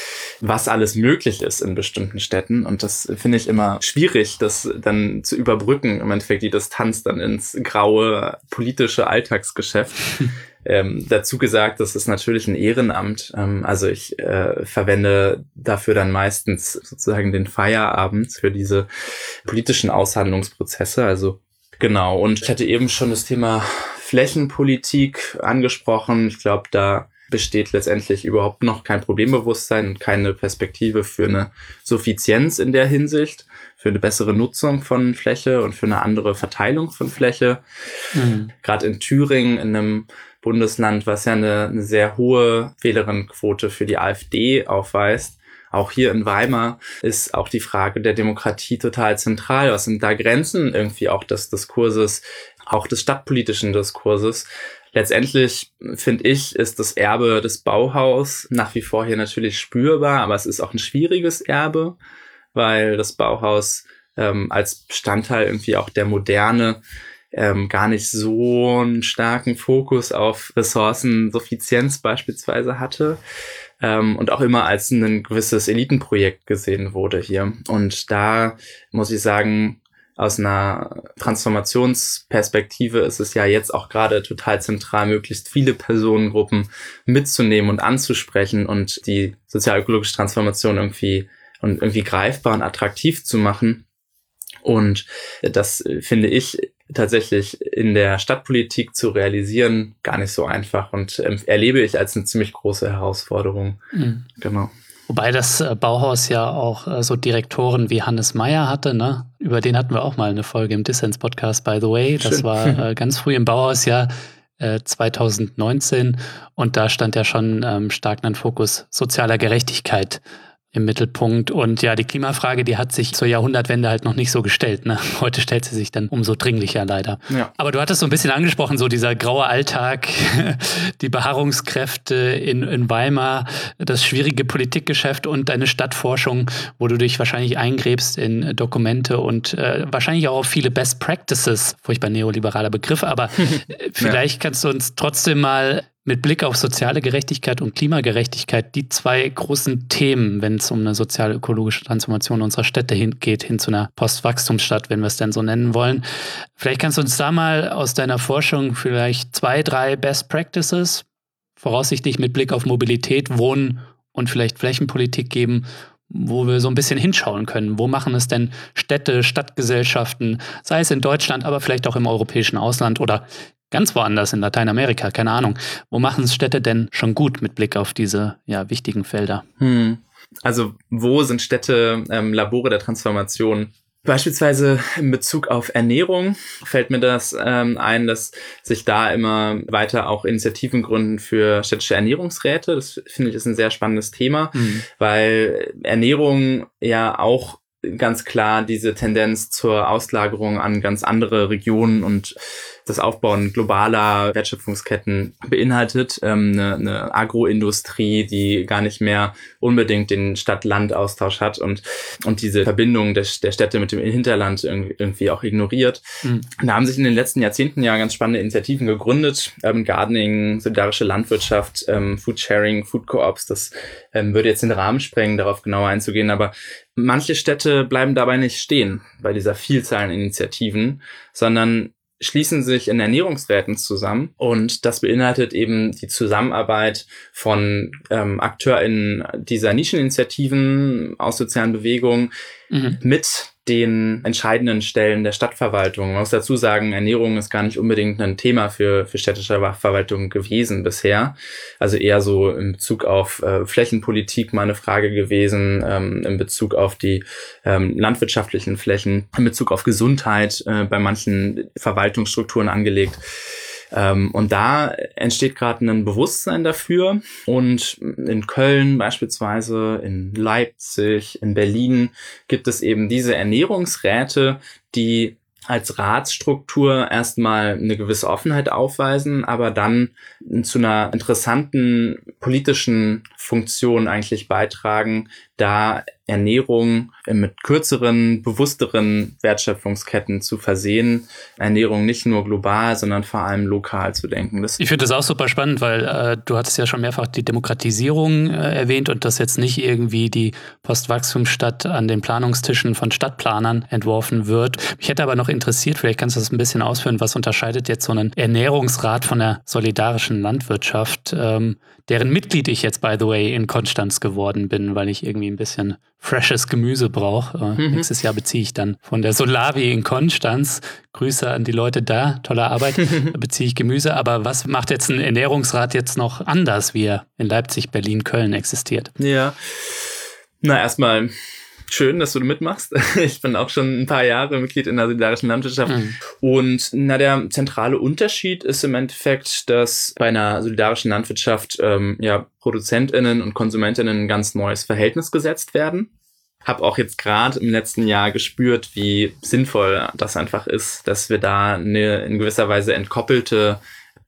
was alles möglich ist in bestimmten Städten. Und das finde ich immer schwierig, das dann zu überbrücken, im Endeffekt die Distanz dann ins graue politische Alltagsgeschäft. Ähm, dazu gesagt, das ist natürlich ein Ehrenamt. Ähm, also ich äh, verwende dafür dann meistens sozusagen den Feierabend für diese politischen Aushandlungsprozesse. Also genau. Und ich hatte eben schon das Thema Flächenpolitik angesprochen. Ich glaube, da besteht letztendlich überhaupt noch kein Problembewusstsein und keine Perspektive für eine Suffizienz in der Hinsicht, für eine bessere Nutzung von Fläche und für eine andere Verteilung von Fläche. Mhm. Gerade in Thüringen, in einem Bundesland, was ja eine, eine sehr hohe Wählerinnenquote für die AfD aufweist, auch hier in Weimar ist auch die Frage der Demokratie total zentral. Was sind da Grenzen irgendwie auch des Diskurses, auch des stadtpolitischen Diskurses? Letztendlich, finde ich, ist das Erbe des Bauhaus nach wie vor hier natürlich spürbar, aber es ist auch ein schwieriges Erbe, weil das Bauhaus ähm, als Bestandteil irgendwie auch der Moderne ähm, gar nicht so einen starken Fokus auf Ressourcensuffizienz beispielsweise hatte ähm, und auch immer als ein gewisses Elitenprojekt gesehen wurde hier. Und da muss ich sagen, aus einer Transformationsperspektive ist es ja jetzt auch gerade total zentral, möglichst viele Personengruppen mitzunehmen und anzusprechen und die sozialökologische Transformation irgendwie und irgendwie greifbar und attraktiv zu machen. Und das finde ich tatsächlich in der Stadtpolitik zu realisieren gar nicht so einfach und ähm, erlebe ich als eine ziemlich große Herausforderung. Mhm. Genau. Wobei das Bauhaus ja auch so Direktoren wie Hannes Meyer hatte, ne? Über den hatten wir auch mal eine Folge im Dissens-Podcast, by the way. Das Schön. war äh, ganz früh im Bauhausjahr äh, zwanzig neunzehn und da stand ja schon ähm, stark ein Fokus sozialer Gerechtigkeit im Mittelpunkt. Und ja, die Klimafrage, die hat sich zur Jahrhundertwende halt noch nicht so gestellt. Ne? Heute stellt sie sich dann umso dringlicher leider. Ja. Aber du hattest so ein bisschen angesprochen, so dieser graue Alltag, die Beharrungskräfte in, in Weimar, das schwierige Politikgeschäft und deine Stadtforschung, wo du dich wahrscheinlich eingräbst in Dokumente und äh, wahrscheinlich auch auf viele Best Practices, furchtbar neoliberaler Begriff, aber vielleicht ja. kannst du uns trotzdem mal mit Blick auf soziale Gerechtigkeit und Klimagerechtigkeit die zwei großen Themen, wenn es um eine sozial-ökologische Transformation unserer Städte hingeht, hin zu einer Postwachstumsstadt, wenn wir es denn so nennen wollen. Vielleicht kannst du uns da mal aus deiner Forschung vielleicht zwei, drei Best Practices, voraussichtlich mit Blick auf Mobilität, Wohnen und vielleicht Flächenpolitik geben, wo wir so ein bisschen hinschauen können. Wo machen es denn Städte, Stadtgesellschaften, sei es in Deutschland, aber vielleicht auch im europäischen Ausland oder ganz woanders in Lateinamerika, keine Ahnung. Wo machen es Städte denn schon gut mit Blick auf diese ja, wichtigen Felder? Hm. Also wo sind Städte ähm, Labore der Transformation? Beispielsweise in Bezug auf Ernährung fällt mir das ähm, ein, dass sich da immer weiter auch Initiativen gründen für städtische Ernährungsräte. Das finde ich ist ein sehr spannendes Thema, mhm. weil Ernährung ja auch ganz klar diese Tendenz zur Auslagerung an ganz andere Regionen und das Aufbauen globaler Wertschöpfungsketten beinhaltet. Ähm, eine, eine Agroindustrie, die gar nicht mehr unbedingt den Stadt-Land-Austausch hat und und diese Verbindung der, der Städte mit dem Hinterland irgendwie auch ignoriert. Mhm. Da haben sich in den letzten Jahrzehnten ja ganz spannende Initiativen gegründet. Urban Gardening, solidarische Landwirtschaft, ähm, Food Sharing, Food Co-ops. Das ähm, würde jetzt den Rahmen sprengen, darauf genauer einzugehen. Aber manche Städte bleiben dabei nicht stehen bei dieser Vielzahl an Initiativen, sondern schließen sich in Ernährungsräten zusammen und das beinhaltet eben die Zusammenarbeit von ähm, AkteurInnen dieser Nischeninitiativen aus sozialen Bewegungen mhm. mit den entscheidenden Stellen der Stadtverwaltung. Man muss dazu sagen, Ernährung ist gar nicht unbedingt ein Thema für, für städtische Verwaltung gewesen bisher. Also eher so in Bezug auf äh, Flächenpolitik mal eine Frage gewesen, ähm, in Bezug auf die ähm, landwirtschaftlichen Flächen, in Bezug auf Gesundheit äh, bei manchen Verwaltungsstrukturen angelegt. Ähm, und da entsteht gerade ein Bewusstsein dafür und in Köln beispielsweise, in Leipzig, in Berlin gibt es eben diese Ernährungsräte, die als Ratsstruktur erstmal eine gewisse Offenheit aufweisen, aber dann zu einer interessanten politischen Funktion eigentlich beitragen, da Ernährung mit kürzeren, bewussteren Wertschöpfungsketten zu versehen, Ernährung nicht nur global, sondern vor allem lokal zu denken. Das ich finde das auch super spannend, weil äh, du hattest ja schon mehrfach die Demokratisierung äh, erwähnt und dass jetzt nicht irgendwie die Postwachstumsstadt an den Planungstischen von Stadtplanern entworfen wird. Mich hätte aber noch interessiert, vielleicht kannst du das ein bisschen ausführen, was unterscheidet jetzt so einen Ernährungsrat von der solidarischen Landwirtschaft, ähm, deren Mitglied ich jetzt, by the way, in Konstanz geworden bin, weil ich irgendwie ein bisschen freshes Gemüse brauche. Äh, mhm. Nächstes Jahr beziehe ich dann von der Solavi in Konstanz. Grüße an die Leute da, tolle Arbeit, da beziehe ich Gemüse. Aber was macht jetzt ein Ernährungsrat jetzt noch anders, wie er in Leipzig, Berlin, Köln existiert? Ja, na erstmal schön, dass du mitmachst. Ich bin auch schon ein paar Jahre Mitglied in der solidarischen Landwirtschaft. Mhm. Und na, der zentrale Unterschied ist im Endeffekt, dass bei einer solidarischen Landwirtschaft ähm, ja ProduzentInnen und KonsumentInnen ein ganz neues Verhältnis gesetzt werden. Habe auch jetzt gerade im letzten Jahr gespürt, wie sinnvoll das einfach ist, dass wir da eine in gewisser Weise entkoppelte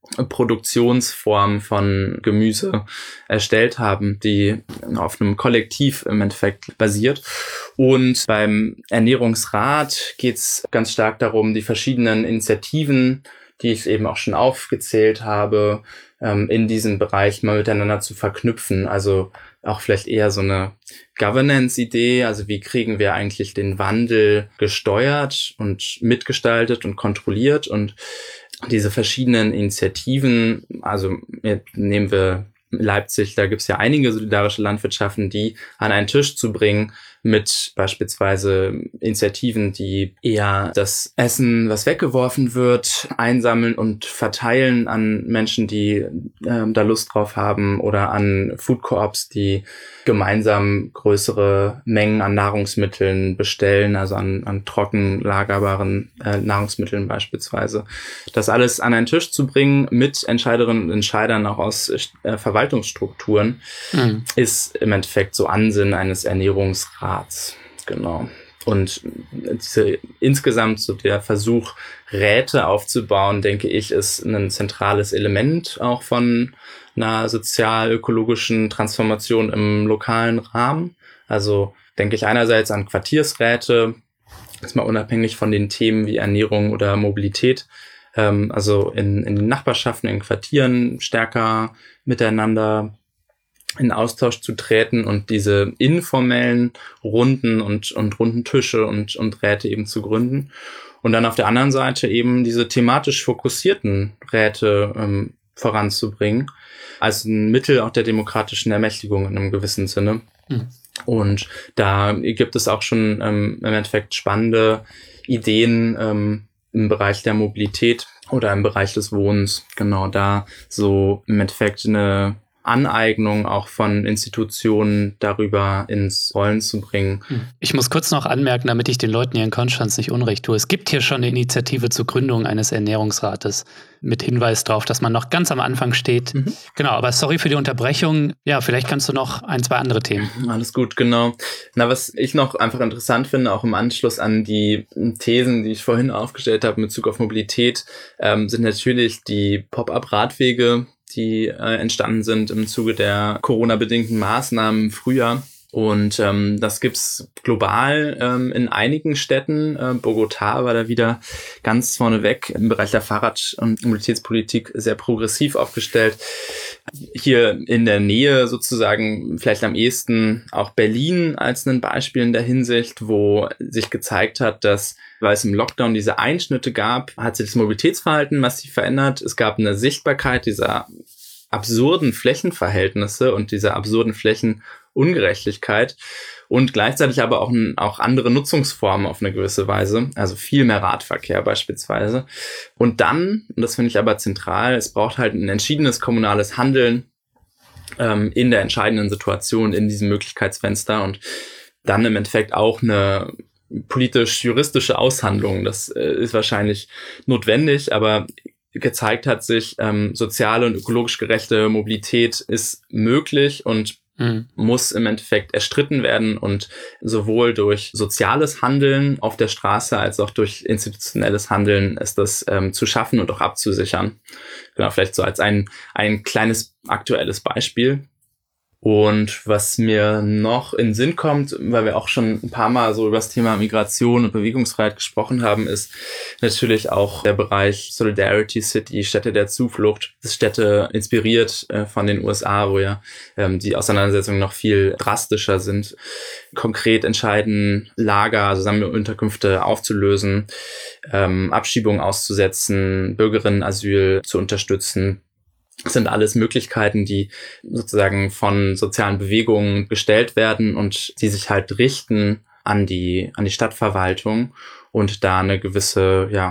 Produktionsform von Gemüse erstellt haben, die auf einem Kollektiv im Endeffekt basiert. Und beim Ernährungsrat geht es ganz stark darum, die verschiedenen Initiativen, die ich eben auch schon aufgezählt habe, in diesem Bereich mal miteinander zu verknüpfen. Also auch vielleicht eher so eine Governance-Idee, also wie kriegen wir eigentlich den Wandel gesteuert und mitgestaltet und kontrolliert und diese verschiedenen Initiativen, also nehmen wir Leipzig, da gibt es ja einige solidarische Landwirtschaften, die an einen Tisch zu bringen mit beispielsweise Initiativen, die eher das Essen, was weggeworfen wird, einsammeln und verteilen an Menschen, die äh, da Lust drauf haben oder an Food Co-ops, die gemeinsam größere Mengen an Nahrungsmitteln bestellen, also an, an trocken lagerbaren äh, Nahrungsmitteln beispielsweise. Das alles an einen Tisch zu bringen mit Entscheiderinnen und Entscheidern auch aus äh, Verwaltungsstrukturen, mhm. ist im Endeffekt so Ansinn eines Ernährungsrats. Genau. Und diese, insgesamt so der Versuch, Räte aufzubauen, denke ich, ist ein zentrales Element auch von einer sozial-ökologischen Transformation im lokalen Rahmen. Also denke ich einerseits an Quartiersräte, ist mal unabhängig von den Themen wie Ernährung oder Mobilität, ähm, also in, in den Nachbarschaften, in Quartieren stärker miteinander in Austausch zu treten und diese informellen Runden und, und runden Tische und, und Räte eben zu gründen. Und dann auf der anderen Seite eben diese thematisch fokussierten Räte ähm, voranzubringen, als ein Mittel auch der demokratischen Ermächtigung in einem gewissen Sinne. Mhm. Und da gibt es auch schon ähm, im Endeffekt spannende Ideen ähm, im Bereich der Mobilität, oder im Bereich des Wohnens, genau da so im Endeffekt eine Aneignung auch von Institutionen darüber ins Rollen zu bringen. Ich muss kurz noch anmerken, damit ich den Leuten hier in Konstanz nicht Unrecht tue. Es gibt hier schon eine Initiative zur Gründung eines Ernährungsrates mit Hinweis darauf, dass man noch ganz am Anfang steht. Mhm. Genau, aber sorry für die Unterbrechung. Ja, vielleicht kannst du noch ein, zwei andere Themen. Alles gut, genau. Na, was ich noch einfach interessant finde, auch im Anschluss an die Thesen, die ich vorhin aufgestellt habe in Bezug auf Mobilität, ähm, sind natürlich die Pop-up-Radwege, die äh, entstanden sind im Zuge der Corona-bedingten Maßnahmen im Frühjahr. Und ähm, das gibt's global ähm, in einigen Städten. Äh, Bogotá war da wieder ganz vorneweg im Bereich der Fahrrad- und Mobilitätspolitik sehr progressiv aufgestellt. Hier in der Nähe sozusagen vielleicht am ehesten auch Berlin als ein Beispiel in der Hinsicht, wo sich gezeigt hat, dass, weil es im Lockdown diese Einschnitte gab, hat sich das Mobilitätsverhalten massiv verändert. Es gab eine Sichtbarkeit dieser absurden Flächenverhältnisse und dieser absurden Flächenungerechtigkeit und gleichzeitig aber auch, auch andere Nutzungsformen auf eine gewisse Weise, also viel mehr Radverkehr beispielsweise. Und dann, und das finde ich aber zentral, es braucht halt ein entschiedenes kommunales Handeln ähm, in der entscheidenden Situation, in diesem Möglichkeitsfenster und dann im Endeffekt auch eine politisch-juristische Aushandlung. Das äh, ist wahrscheinlich notwendig, aber gezeigt hat sich, ähm, soziale und ökologisch gerechte Mobilität ist möglich und mhm. muss im Endeffekt erstritten werden und sowohl durch soziales Handeln auf der Straße als auch durch institutionelles Handeln ist das ähm, zu schaffen und auch abzusichern. Genau, vielleicht so als ein, ein kleines aktuelles Beispiel. Und was mir noch in den Sinn kommt, weil wir auch schon ein paar Mal so über das Thema Migration und Bewegungsfreiheit gesprochen haben, ist natürlich auch der Bereich Solidarity City, Städte der Zuflucht. Das Städte inspiriert äh, von den U S A, wo ja ähm, die Auseinandersetzungen noch viel drastischer sind. Konkret entscheiden, Lager, also Sammelunterkünfte aufzulösen, ähm, Abschiebungen auszusetzen, Bürgerinnenasyl zu unterstützen. Das sind alles Möglichkeiten, die sozusagen von sozialen Bewegungen gestellt werden und die sich halt richten an die, an die Stadtverwaltung und da eine gewisse, ja,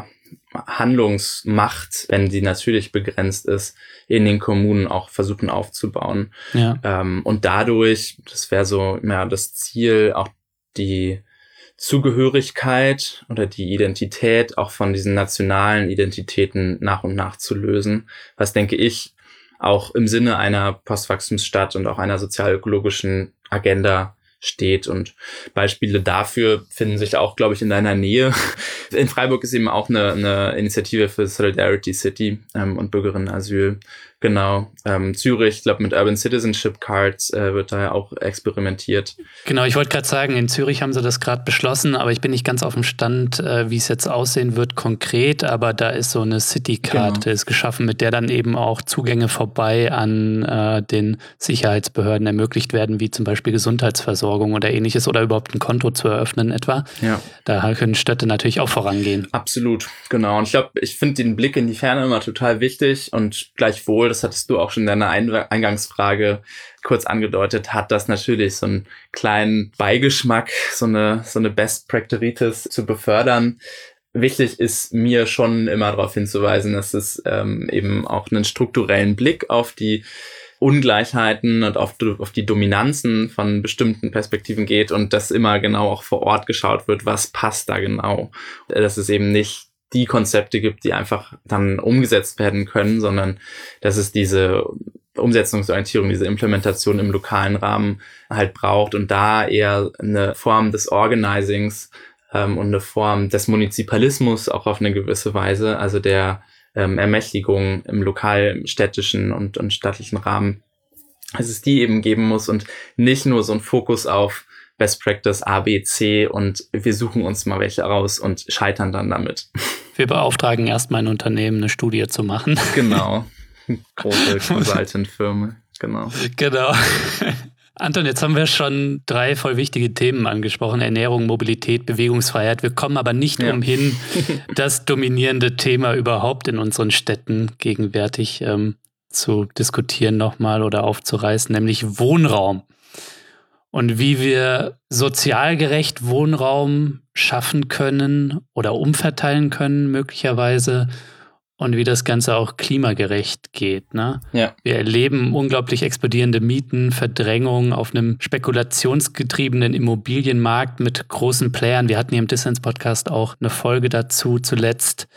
Handlungsmacht, wenn die natürlich begrenzt ist, in den Kommunen auch versuchen aufzubauen. Ja. Ähm, und dadurch, das wäre so, ja, das Ziel, auch die Zugehörigkeit oder die Identität auch von diesen nationalen Identitäten nach und nach zu lösen, was, denke ich, auch im Sinne einer Postwachstumsstadt und auch einer sozial-ökologischen Agenda steht. Und Beispiele dafür finden sich auch, glaube ich, in deiner Nähe. In Freiburg ist eben auch eine, eine Initiative für Solidarity City ähm, und Bürgerinnenasyl. Genau. Ähm, Zürich, ich glaube, mit Urban Citizenship Cards äh, wird da ja auch experimentiert. Genau, ich wollte gerade sagen, in Zürich haben sie das gerade beschlossen, aber ich bin nicht ganz auf dem Stand, äh, wie es jetzt aussehen wird konkret, aber da ist so eine City-Card, genau, ist geschaffen, mit der dann eben auch Zugänge vorbei an äh, den Sicherheitsbehörden ermöglicht werden, wie zum Beispiel Gesundheitsversorgung oder ähnliches oder überhaupt ein Konto zu eröffnen etwa. Ja. Da können Städte natürlich auch vorangehen. Absolut, genau. Und ich glaube, ich finde den Blick in die Ferne immer total wichtig und gleichwohl, das hattest du auch schon in deiner Eingangsfrage kurz angedeutet, hat das natürlich so einen kleinen Beigeschmack, so eine, so eine Best Practice zu befördern. Wichtig ist mir schon immer darauf hinzuweisen, dass es ähm, eben auch einen strukturellen Blick auf die Ungleichheiten und auf, auf die Dominanzen von bestimmten Perspektiven geht und dass immer genau auch vor Ort geschaut wird, was passt da genau. Dass es eben nicht die Konzepte gibt, die einfach dann umgesetzt werden können, sondern dass es diese Umsetzungsorientierung, diese Implementation im lokalen Rahmen halt braucht und da eher eine Form des Organizings ähm, und eine Form des Munizipalismus auch auf eine gewisse Weise, also der ähm, Ermächtigung im lokal, städtischen und, und staatlichen Rahmen, dass es die eben geben muss und nicht nur so ein Fokus auf Best Practice A, B, C und wir suchen uns mal welche raus und scheitern dann damit. Wir beauftragen erstmal ein Unternehmen, eine Studie zu machen. Genau. Große Consultant-Firma. Genau. Genau. Anton, jetzt haben wir schon drei voll wichtige Themen angesprochen. Ernährung, Mobilität, Bewegungsfreiheit. Wir kommen aber nicht ja. umhin, das dominierende Thema überhaupt in unseren Städten gegenwärtig ähm, zu diskutieren nochmal oder aufzureißen, nämlich Wohnraum. Und wie wir sozial gerecht Wohnraum schaffen können oder umverteilen können möglicherweise und wie das Ganze auch klimagerecht geht. Ne? Ja. Wir erleben unglaublich explodierende Mieten, Verdrängung auf einem spekulationsgetriebenen Immobilienmarkt mit großen Playern. Wir hatten hier im Dissens-Podcast auch eine Folge dazu zuletzt.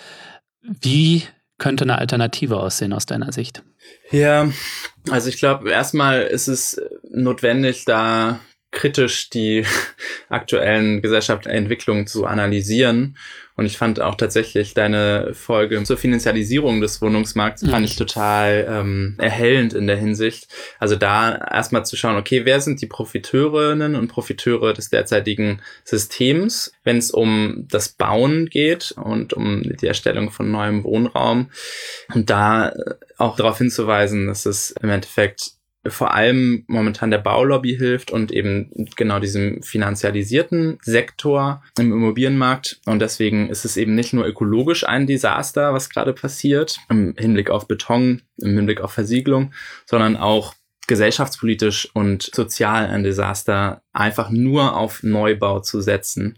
Wie könnte eine Alternative aussehen aus deiner Sicht? Ja, also ich glaube, erstmal ist es notwendig, da kritisch die aktuellen gesellschaftlichen Entwicklungen zu analysieren. Und ich fand auch tatsächlich deine Folge zur Finanzialisierung des Wohnungsmarkts fand ich total ähm, erhellend in der Hinsicht. Also da erstmal zu schauen, okay, wer sind die Profiteurinnen und Profiteure des derzeitigen Systems, wenn es um das Bauen geht und um die Erstellung von neuem Wohnraum. Und da auch darauf hinzuweisen, dass es im Endeffekt vor allem momentan der Baulobby hilft und eben genau diesem finanzialisierten Sektor im Immobilienmarkt. Und deswegen ist es eben nicht nur ökologisch ein Desaster, was gerade passiert, im Hinblick auf Beton, im Hinblick auf Versiegelung, sondern auch gesellschaftspolitisch und sozial ein Desaster, einfach nur auf Neubau zu setzen.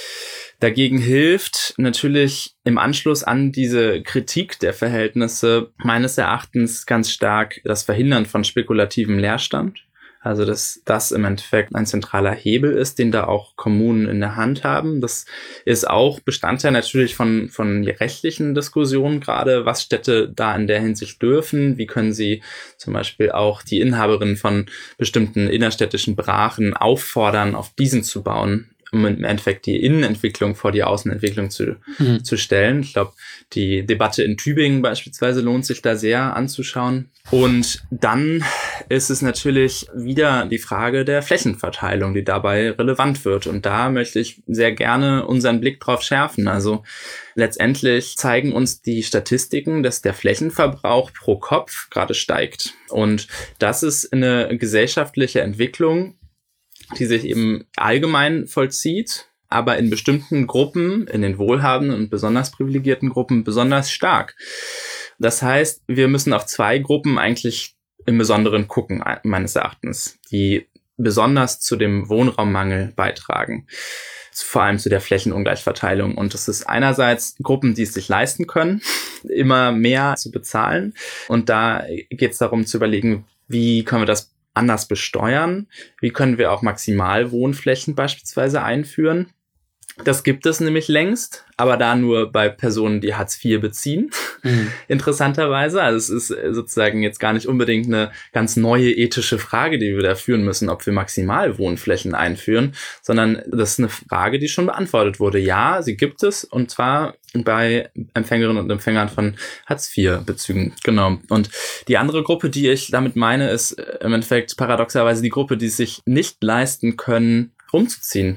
Dagegen hilft natürlich im Anschluss an diese Kritik der Verhältnisse meines Erachtens ganz stark das Verhindern von spekulativem Leerstand. Also dass das im Endeffekt ein zentraler Hebel ist, den da auch Kommunen in der Hand haben. Das ist auch Bestandteil natürlich von von rechtlichen Diskussionen gerade, was Städte da in der Hinsicht dürfen. Wie können sie zum Beispiel auch die Inhaberinnen von bestimmten innerstädtischen Brachen auffordern, auf diesen zu bauen, um im Endeffekt die Innenentwicklung vor die Außenentwicklung zu, mhm. zu stellen. Ich glaube, die Debatte in Tübingen beispielsweise lohnt sich da sehr anzuschauen. Und dann ist es natürlich wieder die Frage der Flächenverteilung, die dabei relevant wird. Und da möchte ich sehr gerne unseren Blick drauf schärfen. Also letztendlich zeigen uns die Statistiken, dass der Flächenverbrauch pro Kopf gerade steigt. Und das ist eine gesellschaftliche Entwicklung, die sich eben allgemein vollzieht, aber in bestimmten Gruppen, in den wohlhabenden und besonders privilegierten Gruppen, besonders stark. Das heißt, wir müssen auf zwei Gruppen eigentlich im Besonderen gucken, meines Erachtens, die besonders zu dem Wohnraummangel beitragen, vor allem zu der Flächenungleichverteilung. Und das ist einerseits Gruppen, die es sich leisten können, immer mehr zu bezahlen. Und da geht es darum zu überlegen, wie können wir das anders besteuern? Wie können wir auch Maximalwohnflächen beispielsweise einführen? Das gibt es nämlich längst, aber da nur bei Personen, die Hartz vier beziehen, mhm. interessanterweise. Also es ist sozusagen jetzt gar nicht unbedingt eine ganz neue ethische Frage, die wir da führen müssen, ob wir Maximalwohnflächen einführen, sondern das ist eine Frage, die schon beantwortet wurde. Ja, sie gibt es, und zwar bei Empfängerinnen und Empfängern von Hartz vier Bezügen. Genau. Und die andere Gruppe, die ich damit meine, ist im Endeffekt paradoxerweise die Gruppe, die es sich nicht leisten können, umzuziehen.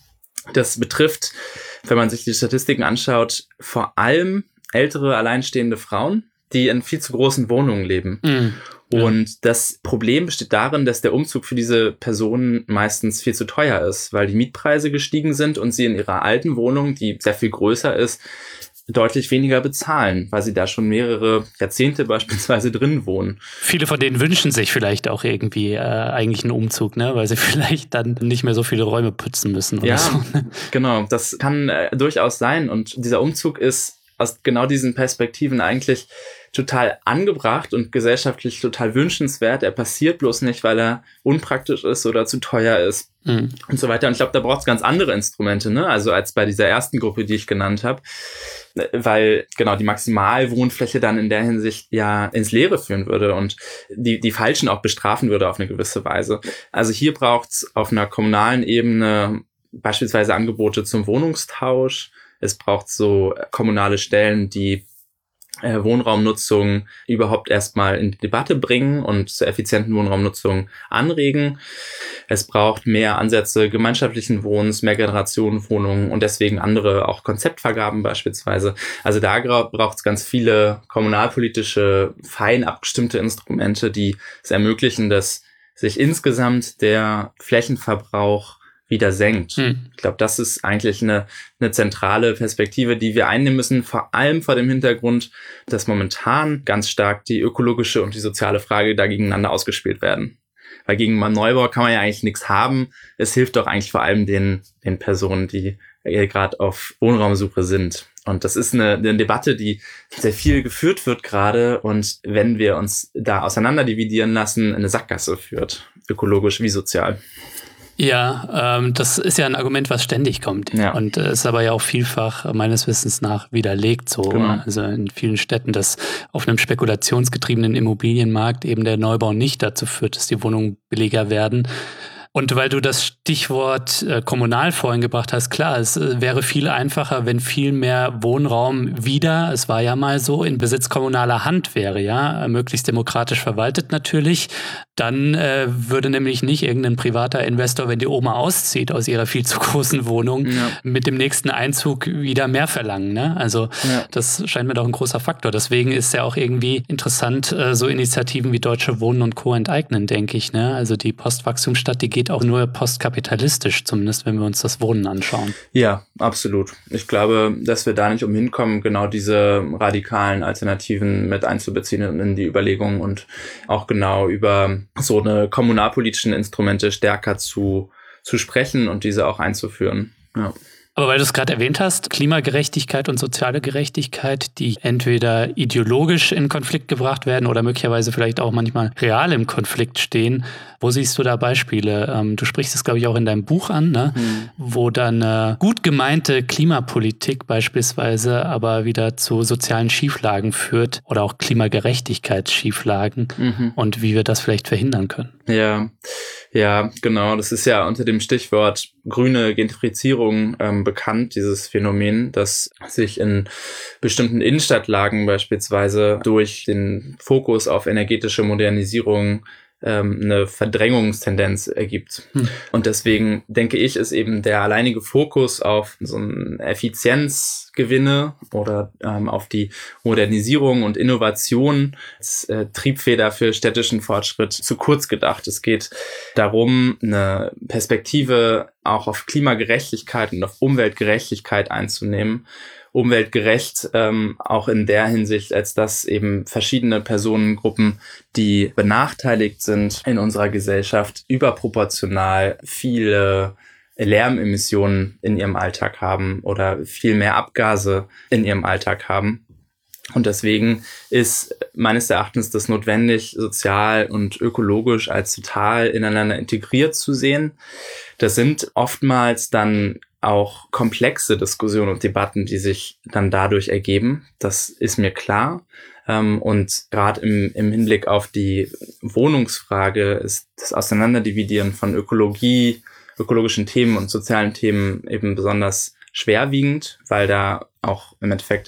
Das betrifft, wenn man sich die Statistiken anschaut, vor allem ältere, alleinstehende Frauen, die in viel zu großen Wohnungen leben. Mhm. Und das Problem besteht darin, dass der Umzug für diese Personen meistens viel zu teuer ist, weil die Mietpreise gestiegen sind und sie in ihrer alten Wohnung, die sehr viel größer ist, deutlich weniger bezahlen, weil sie da schon mehrere Jahrzehnte beispielsweise drin wohnen. Viele von denen wünschen sich vielleicht auch irgendwie äh, eigentlich einen Umzug, ne, weil sie vielleicht dann nicht mehr so viele Räume putzen müssen oder ja, so. Ne? Genau, das kann äh, durchaus sein. Und dieser Umzug ist aus genau diesen Perspektiven eigentlich total angebracht und gesellschaftlich total wünschenswert. Er passiert bloß nicht, weil er unpraktisch ist oder zu teuer ist mhm. und so weiter. Und ich glaube, da braucht es ganz andere Instrumente, ne? Also als bei dieser ersten Gruppe, die ich genannt habe, weil genau die Maximalwohnfläche dann in der Hinsicht ja ins Leere führen würde und die die Falschen auch bestrafen würde auf eine gewisse Weise. Also hier braucht es auf einer kommunalen Ebene beispielsweise Angebote zum Wohnungstausch. Es braucht so kommunale Stellen, die äh, Wohnraumnutzung überhaupt erstmal in die Debatte bringen und zur effizienten Wohnraumnutzung anregen. Es braucht mehr Ansätze gemeinschaftlichen Wohnens, mehr Generationenwohnungen und deswegen andere auch Konzeptvergaben beispielsweise. Also da braucht es ganz viele kommunalpolitische, fein abgestimmte Instrumente, die es ermöglichen, dass sich insgesamt der Flächenverbrauch wieder senkt. Hm. Ich glaube, das ist eigentlich eine, eine zentrale Perspektive, die wir einnehmen müssen, vor allem vor dem Hintergrund, dass momentan ganz stark die ökologische und die soziale Frage da gegeneinander ausgespielt werden. Weil gegen Neubau kann man ja eigentlich nichts haben. Es hilft doch eigentlich vor allem den, den Personen, die gerade auf Wohnraumsuche sind. Und das ist eine, eine Debatte, die sehr viel geführt wird gerade. Und wenn wir uns da auseinander dividieren lassen, in eine Sackgasse führt, ökologisch wie sozial. Ja, ähm, das ist ja ein Argument, was ständig kommt. Ja. Und es äh, ist aber ja auch vielfach meines Wissens nach widerlegt so. Genau. Also in vielen Städten, dass auf einem spekulationsgetriebenen Immobilienmarkt eben der Neubau nicht dazu führt, dass die Wohnungen billiger werden. Und weil du das Stichwort äh, kommunal vorhin gebracht hast, klar, es äh, wäre viel einfacher, wenn viel mehr Wohnraum wieder, es war ja mal so, in Besitz kommunaler Hand wäre, ja, möglichst demokratisch verwaltet natürlich. Dann äh, würde nämlich nicht irgendein privater Investor, wenn die Oma auszieht aus ihrer viel zu großen Wohnung, ja. mit dem nächsten Einzug wieder mehr verlangen. Ne? Also ja. das scheint mir doch ein großer Faktor. Deswegen ist ja auch irgendwie interessant, äh, so Initiativen wie Deutsche Wohnen und Co. enteignen, denke ich. Ne? Also die Postwachstumsstadt, die geht auch nur postkapitalistisch, zumindest wenn wir uns das Wohnen anschauen. Ja, absolut. Ich glaube, dass wir da nicht umhin kommen, genau diese radikalen Alternativen mit einzubeziehen in die Überlegungen und auch genau über so eine kommunalpolitischen Instrumente stärker zu, zu sprechen und diese auch einzuführen. Ja. Aber weil du es gerade erwähnt hast, Klimagerechtigkeit und soziale Gerechtigkeit, die entweder ideologisch in Konflikt gebracht werden oder möglicherweise vielleicht auch manchmal real im Konflikt stehen. Wo siehst du da Beispiele? Ähm, du sprichst es, glaube ich, auch in deinem Buch an, ne? Mhm. Wo dann äh, gut gemeinte Klimapolitik beispielsweise aber wieder zu sozialen Schieflagen führt oder auch Klimagerechtigkeitsschieflagen mhm. und wie wir das vielleicht verhindern können. Ja, ja, genau. Das ist ja unter dem Stichwort grüne Gentrifizierung ähm, bekannt, dieses Phänomen, das sich in bestimmten Innenstadtlagen beispielsweise durch den Fokus auf energetische Modernisierung ähm, eine Verdrängungstendenz ergibt. Hm. Und deswegen denke ich, ist eben der alleinige Fokus auf so einen Effizienzgewinne oder ähm, auf die Modernisierung und Innovation als äh, Triebfeder für städtischen Fortschritt zu kurz gedacht. Es geht darum, eine Perspektive auch auf Klimagerechtigkeit und auf Umweltgerechtigkeit einzunehmen. Umweltgerecht ähm, auch in der Hinsicht, als dass eben verschiedene Personengruppen, die benachteiligt sind in unserer Gesellschaft, überproportional viele Lärmemissionen in ihrem Alltag haben oder viel mehr Abgase in ihrem Alltag haben. Und deswegen ist meines Erachtens das notwendig, sozial und ökologisch als total ineinander integriert zu sehen. Das sind oftmals dann auch komplexe Diskussionen und Debatten, die sich dann dadurch ergeben. Das ist mir klar. Und gerade im, im Hinblick auf die Wohnungsfrage ist das Auseinanderdividieren von Ökologie, ökologischen Themen und sozialen Themen eben besonders schwerwiegend, weil da auch im Endeffekt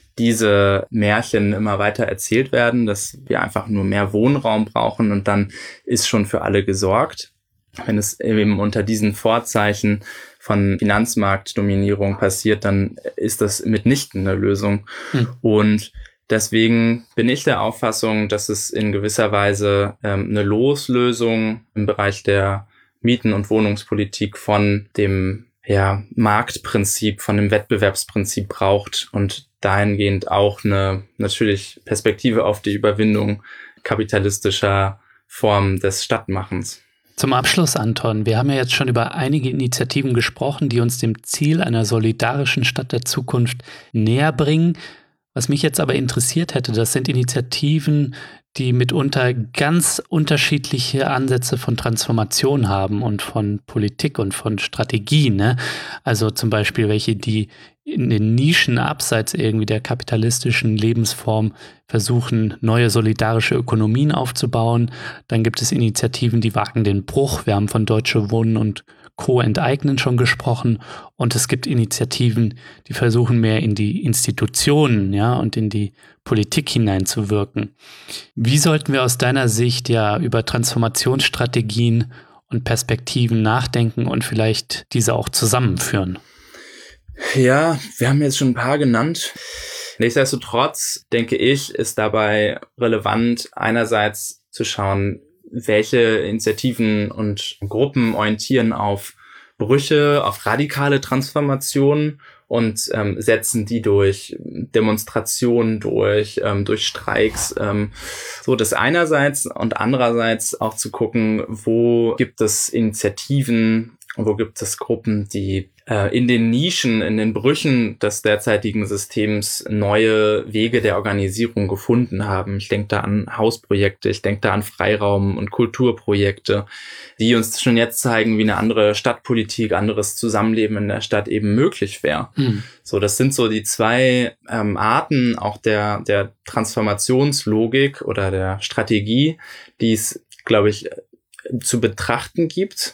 diese Märchen immer weiter erzählt werden, dass wir einfach nur mehr Wohnraum brauchen und dann ist schon für alle gesorgt. Wenn es eben unter diesen Vorzeichen von Finanzmarktdominierung passiert, dann ist das mitnichten eine Lösung. Hm. Und deswegen bin ich der Auffassung, dass es in gewisser Weise ähm, eine Loslösung im Bereich der Mieten- und Wohnungspolitik von dem ja, Marktprinzip, von dem Wettbewerbsprinzip braucht und dahingehend auch eine natürlich Perspektive auf die Überwindung kapitalistischer Formen des Stadtmachens. Zum Abschluss, Anton, wir haben ja jetzt schon über einige Initiativen gesprochen, die uns dem Ziel einer solidarischen Stadt der Zukunft näher bringen. Was mich jetzt aber interessiert hätte, das sind Initiativen, die mitunter ganz unterschiedliche Ansätze von Transformation haben und von Politik und von Strategien. Ne? Also zum Beispiel welche, die in den Nischen abseits irgendwie der kapitalistischen Lebensform versuchen, neue solidarische Ökonomien aufzubauen. Dann gibt es Initiativen, die wagen den Bruch. Wir haben von Deutsche Wohnen und Co. enteignen schon gesprochen. Und es gibt Initiativen, die versuchen mehr in die Institutionen, ja, und in die Politik hineinzuwirken. Wie sollten wir aus deiner Sicht ja über Transformationsstrategien und Perspektiven nachdenken und vielleicht diese auch zusammenführen? Ja, wir haben jetzt schon ein paar genannt. Nichtsdestotrotz, denke ich, ist dabei relevant, einerseits zu schauen, welche Initiativen und Gruppen orientieren auf Brüche, auf radikale Transformationen und ähm, setzen die durch Demonstrationen durch, ähm, durch Streiks. Ähm, so das einerseits und andererseits auch zu gucken, wo gibt es Initiativen, wo gibt es Gruppen, die äh, in den Nischen, in den Brüchen des derzeitigen Systems neue Wege der Organisierung gefunden haben. Ich denke da an Hausprojekte, ich denke da an Freiraum- und Kulturprojekte, die uns schon jetzt zeigen, wie eine andere Stadtpolitik, anderes Zusammenleben in der Stadt eben möglich wäre. Mhm. So, das sind so die zwei ähm, Arten auch der, der Transformationslogik oder der Strategie, die es, glaube ich, zu betrachten gibt.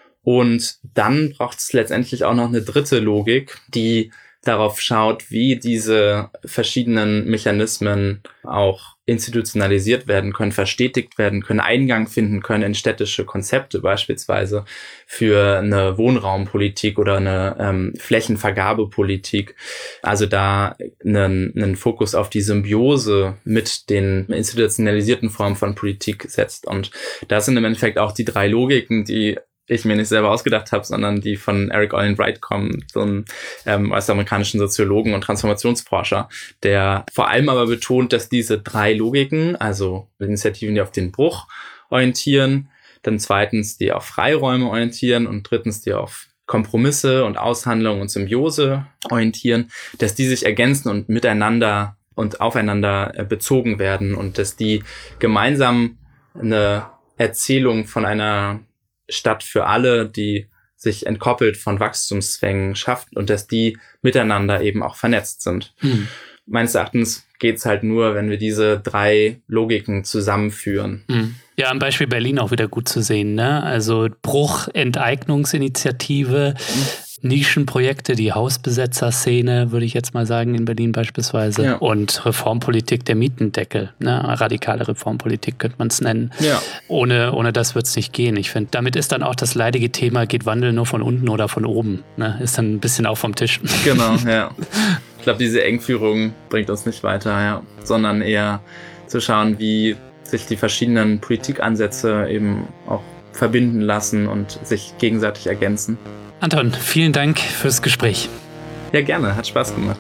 Und dann braucht es letztendlich auch noch eine dritte Logik, die darauf schaut, wie diese verschiedenen Mechanismen auch institutionalisiert werden können, verstetigt werden können, Eingang finden können in städtische Konzepte, beispielsweise für eine Wohnraumpolitik oder eine ähm, Flächenvergabepolitik. Also da einen, einen Fokus auf die Symbiose mit den institutionalisierten Formen von Politik setzt. Und das sind im Endeffekt auch die drei Logiken, die ich mir nicht selber ausgedacht habe, sondern die von Eric Olin Wright kommen, so einem ähm, US-amerikanischen Soziologen und Transformationsforscher, der vor allem aber betont, dass diese drei Logiken, also Initiativen, die auf den Bruch orientieren, dann zweitens, die auf Freiräume orientieren und drittens, die auf Kompromisse und Aushandlung und Symbiose orientieren, dass die sich ergänzen und miteinander und aufeinander äh, bezogen werden und dass die gemeinsam eine Erzählung von einer Stadt für alle, die sich entkoppelt von Wachstumszwängen schafft und dass die miteinander eben auch vernetzt sind. Hm. Meines Erachtens geht's halt nur, wenn wir diese drei Logiken zusammenführen. Hm. Ja, am Beispiel Berlin auch wieder gut zu sehen, ne? Also Bruch, Enteignungsinitiative, hm. Nischenprojekte, die Hausbesetzerszene, würde ich jetzt mal sagen, in Berlin beispielsweise. Ja. Und Reformpolitik der Mietendeckel, ne? Radikale Reformpolitik könnte man es nennen. Ja. Ohne, ohne das wird es nicht gehen. Ich finde, damit ist dann auch das leidige Thema, geht Wandel nur von unten oder von oben, ne? Ist dann ein bisschen auch vom Tisch. Genau, ja. Ich glaube, diese Engführung bringt uns nicht weiter, ja. Sondern eher zu schauen, wie sich die verschiedenen Politikansätze eben auch verbinden lassen und sich gegenseitig ergänzen. Anton, vielen Dank fürs Gespräch. Ja, gerne. Hat Spaß gemacht.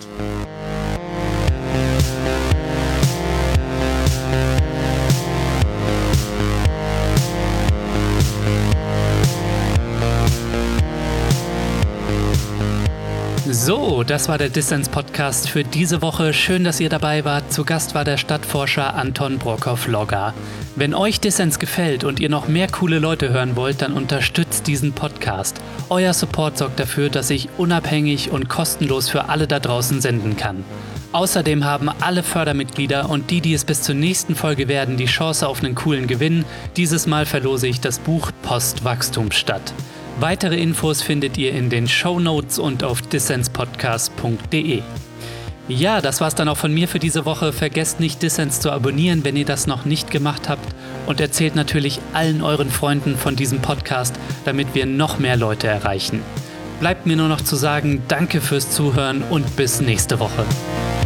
So, das war der Dissens-Podcast für diese Woche. Schön, dass ihr dabei wart. Zu Gast war der Stadtforscher Anton Brockhoff-Logger. Wenn euch Dissens gefällt und ihr noch mehr coole Leute hören wollt, dann unterstützt diesen Podcast. Euer Support sorgt dafür, dass ich unabhängig und kostenlos für alle da draußen senden kann. Außerdem haben alle Fördermitglieder und die, die es bis zur nächsten Folge werden, die Chance auf einen coolen Gewinn. Dieses Mal verlose ich das Buch Postwachstumsstadt. Weitere Infos findet ihr in den Shownotes und auf dissenspodcast punkt de. Ja, das war's dann auch von mir für diese Woche. Vergesst nicht, Dissens zu abonnieren, wenn ihr das noch nicht gemacht habt. Und erzählt natürlich allen euren Freunden von diesem Podcast, damit wir noch mehr Leute erreichen. Bleibt mir nur noch zu sagen, danke fürs Zuhören und bis nächste Woche.